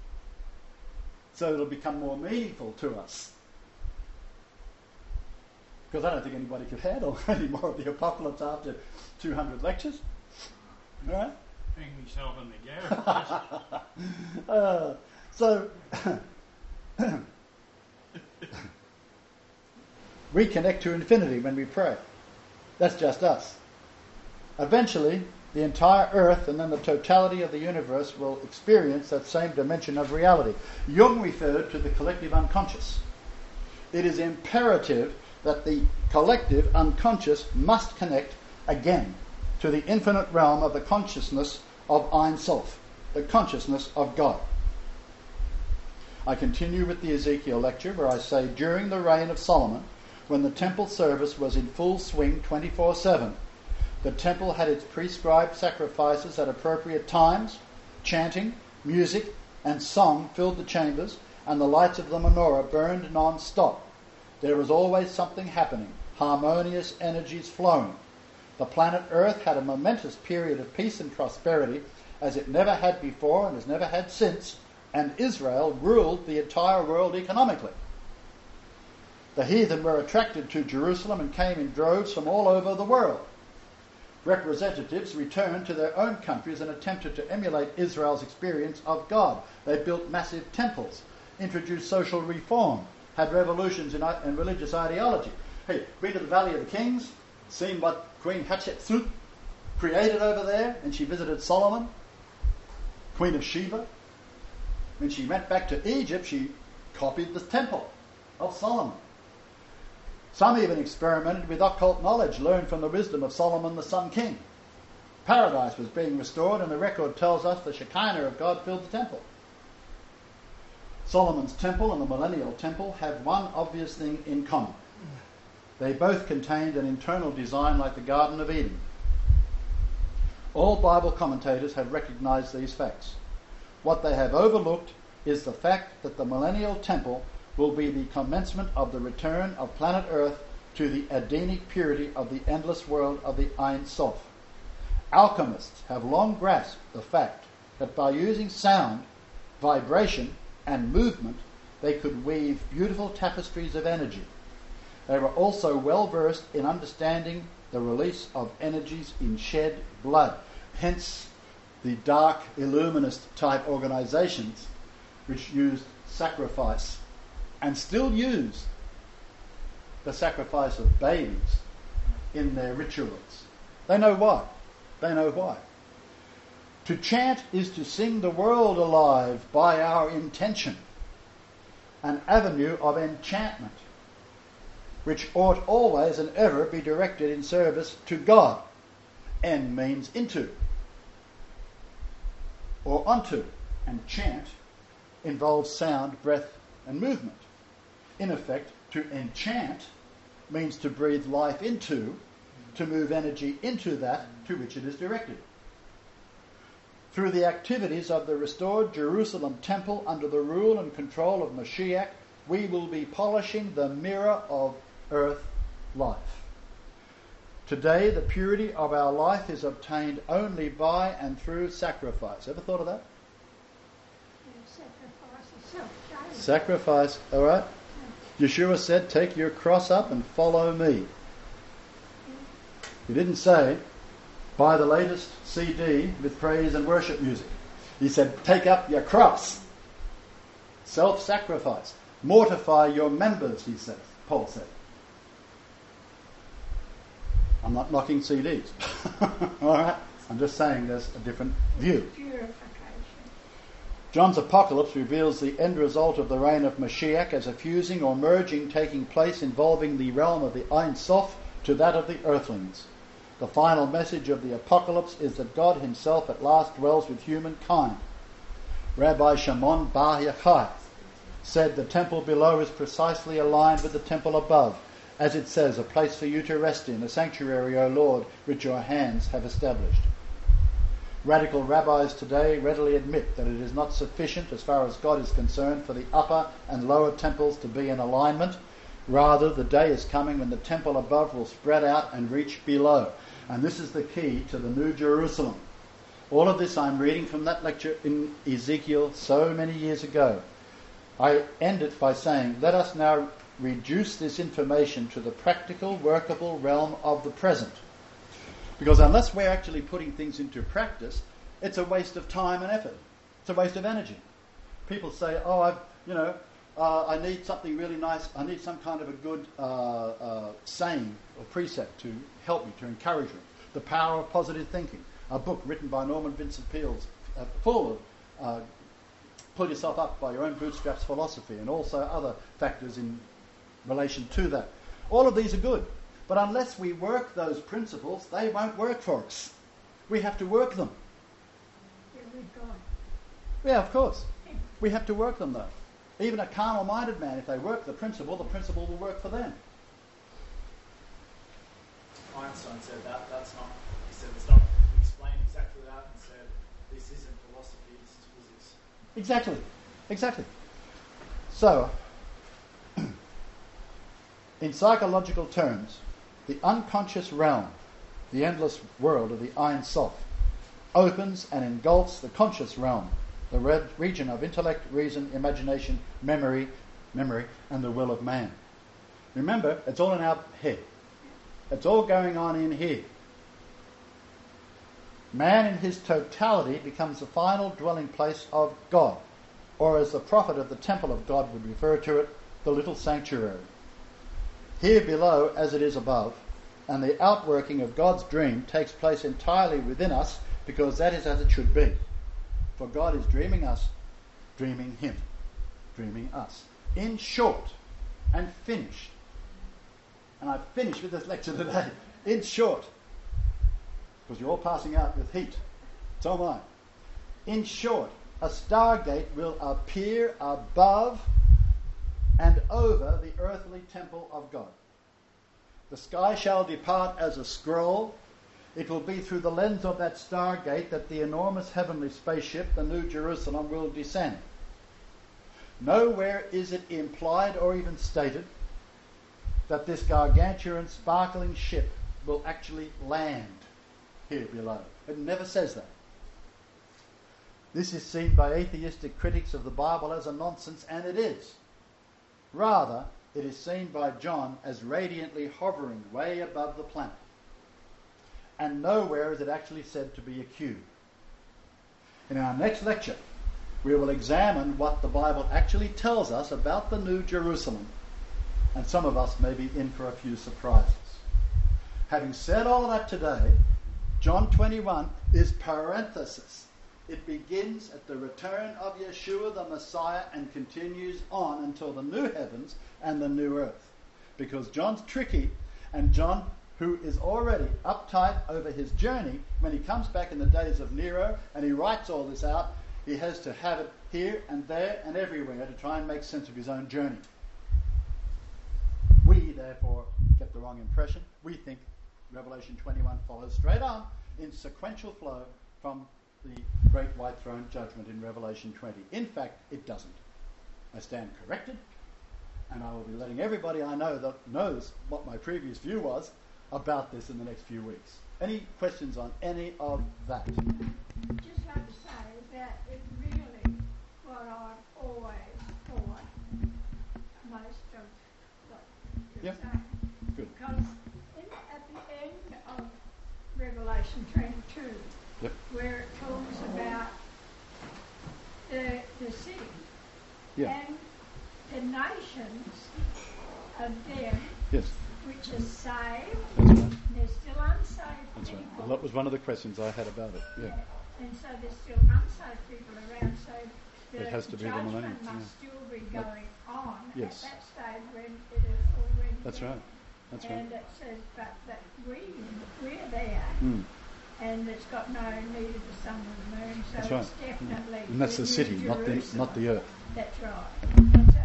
So it'll become more meaningful to us. Because I don't think anybody could handle any more of the apocalypse after two hundred lectures. All right? Hang myself in the garage. uh, so, we connect to infinity when we pray. That's just us. Eventually, the entire earth and then the totality of the universe will experience that same dimension of reality. Jung referred to the collective unconscious. It is imperative that the collective unconscious must connect again to the infinite realm of the consciousness of Ein Sof, the consciousness of God. I continue with the Ezekiel lecture where I say, during the reign of Solomon, when the temple service was in full swing twenty-four seven, the temple had its prescribed sacrifices at appropriate times, chanting, music, and song filled the chambers, and the lights of the menorah burned non-stop. There was always something happening, harmonious energies flowing. The planet Earth had a momentous period of peace and prosperity as it never had before and has never had since, and Israel ruled the entire world economically. The heathen were attracted to Jerusalem and came in droves from all over the world. Representatives returned to their own countries and attempted to emulate Israel's experience of God. They built massive temples, introduced social reform, had revolutions in, in religious ideology. Hey, been to the Valley of the Kings, seen what Queen Hatshepsut created over there, and she visited Solomon, Queen of Sheba. When she went back to Egypt, she copied the temple of Solomon. Some even experimented with occult knowledge learned from the wisdom of Solomon the Sun King. Paradise was being restored, and the record tells us the Shekinah of God filled the temple. Solomon's temple and the millennial temple have one obvious thing in common. They both contained an internal design like the Garden of Eden. All Bible commentators have recognized these facts. What they have overlooked is the fact that the millennial temple will be the commencement of the return of planet Earth to the Edenic purity of the endless world of the Ein Sof. Alchemists have long grasped the fact that by using sound, vibration, and movement, they could weave beautiful tapestries of energy. They were also well versed in understanding the release of energies in shed blood. Hence the dark illuminist type organizations which used sacrifice and still use the sacrifice of babies in their rituals. They know why. They know why. To chant is to sing the world alive by our intention, an avenue of enchantment, which ought always and ever be directed in service to God. En means into, or onto, and chant involves sound, breath, and movement. In effect, to enchant means to breathe life into, to move energy into that to which it is directed. Through the activities of the restored Jerusalem temple under the rule and control of Mashiach, we will be polishing the mirror of earth life. Today, the purity of our life is obtained only by and through sacrifice. Ever thought of that? Yeah, sacrifice. Self-shame. Sacrifice, all right? Yeshua said, take your cross up and follow me. He didn't say, buy the latest C D with praise and worship music. He said, take up your cross. Self-sacrifice. Mortify your members, he said. Paul said. I'm not knocking C Ds. All right? I'm just saying there's a different view. Purification. John's apocalypse reveals the end result of the reign of Mashiach as a fusing or merging taking place involving the realm of the Ein Sof to that of the earthlings. The final message of the apocalypse is that God himself at last dwells with humankind. Rabbi Shimon Bar Yochai said the temple below is precisely aligned with the temple above, as it says, a place for you to rest in, a sanctuary, O Lord, which your hands have established. Radical rabbis today readily admit that it is not sufficient, as far as God is concerned, for the upper and lower temples to be in alignment. Rather, the day is coming when the temple above will spread out and reach below. And this is the key to the New Jerusalem. All of this I'm reading from that lecture in Ezekiel so many years ago. I end it by saying, let us now reduce this information to the practical, workable realm of the present. Because unless we're actually putting things into practice, it's a waste of time and effort. It's a waste of energy. People say, oh, I've, you know, uh, I need something really nice. I need some kind of a good uh, uh, saying or precept to help me, to encourage me. The Power of Positive Thinking, a book written by Norman Vincent Peale, uh, full of uh, pull yourself up by your own bootstraps philosophy, and also other factors in relation to that. All of these are good. But unless we work those principles, they won't work for us. We have to work them. Yeah, with God. Yeah, of course. We have to work them, though. Even a carnal-minded man, if they work the principle, the principle will work for them. Einstein said that. That's not. He said it's not. He explained exactly that and said this isn't philosophy. This is physics. Exactly. Exactly. So, in psychological terms, the unconscious realm, the endless world of the Ein Sof, opens and engulfs the conscious realm, the red region of intellect, reason, imagination, memory, memory, and the will of man. Remember, it's all in our head. It's all going on in here. Man in his totality becomes the final dwelling place of God, or as the prophet of the temple of God would refer to it, the little sanctuary. Here below as it is above, and the outworking of God's dream takes place entirely within us, because that is as it should be. For God is dreaming us, dreaming him, dreaming us. In short, and finished, and I've finished with this lecture today, in short, because you're all passing out with heat, so am I. In short, a stargate will appear above and over the earthly temple of God. The sky shall depart as a scroll. It will be through the lens of that stargate that the enormous heavenly spaceship, the New Jerusalem, will descend. Nowhere is it implied or even stated that this gargantuan, sparkling ship will actually land here below. It never says that. This is seen by atheistic critics of the Bible as a nonsense, and it is. Rather, it is seen by John as radiantly hovering way above the planet. And nowhere is it actually said to be a cube. In our next lecture, we will examine what the Bible actually tells us about the New Jerusalem. And some of us may be in for a few surprises. Having said all that today, John twenty-one is parenthesis. It begins at the return of Yeshua the Messiah and continues on until the new heavens and the new earth. Because John's tricky, and John, who is already uptight over his journey, when he comes back in the days of Nero and he writes all this out, he has to have it here and there and everywhere to try and make sense of his own journey. We, therefore, get the wrong impression. We think Revelation twenty-one follows straight on in sequential flow from the great white throne judgment in Revelation twenty. In fact, it doesn't. I stand corrected, and I will be letting everybody I know that knows what my previous view was about this in the next few weeks. Any questions on any of that? Just like to say that it's really what I've always Yeah. saying. Good. Because in, at the end of Revelation twenty-two, Yep. where it talks about the, the city Yeah. and the nations of them Yes. which are saved, That's right. they're still unsaved That's right. people. Well, that was one of the questions I had about it. Yeah. And so there's still unsaved people around, so the It has to be the judgment millennium, must yeah. still be That- going on Yes. at that stage when it is already That's there. right. That's right. And it says, but that we, we're there, Mm. and it's got no need of the sun or the moon, so That's it's right. definitely And that's the New city, not the Jerusalem. not the earth. That's right.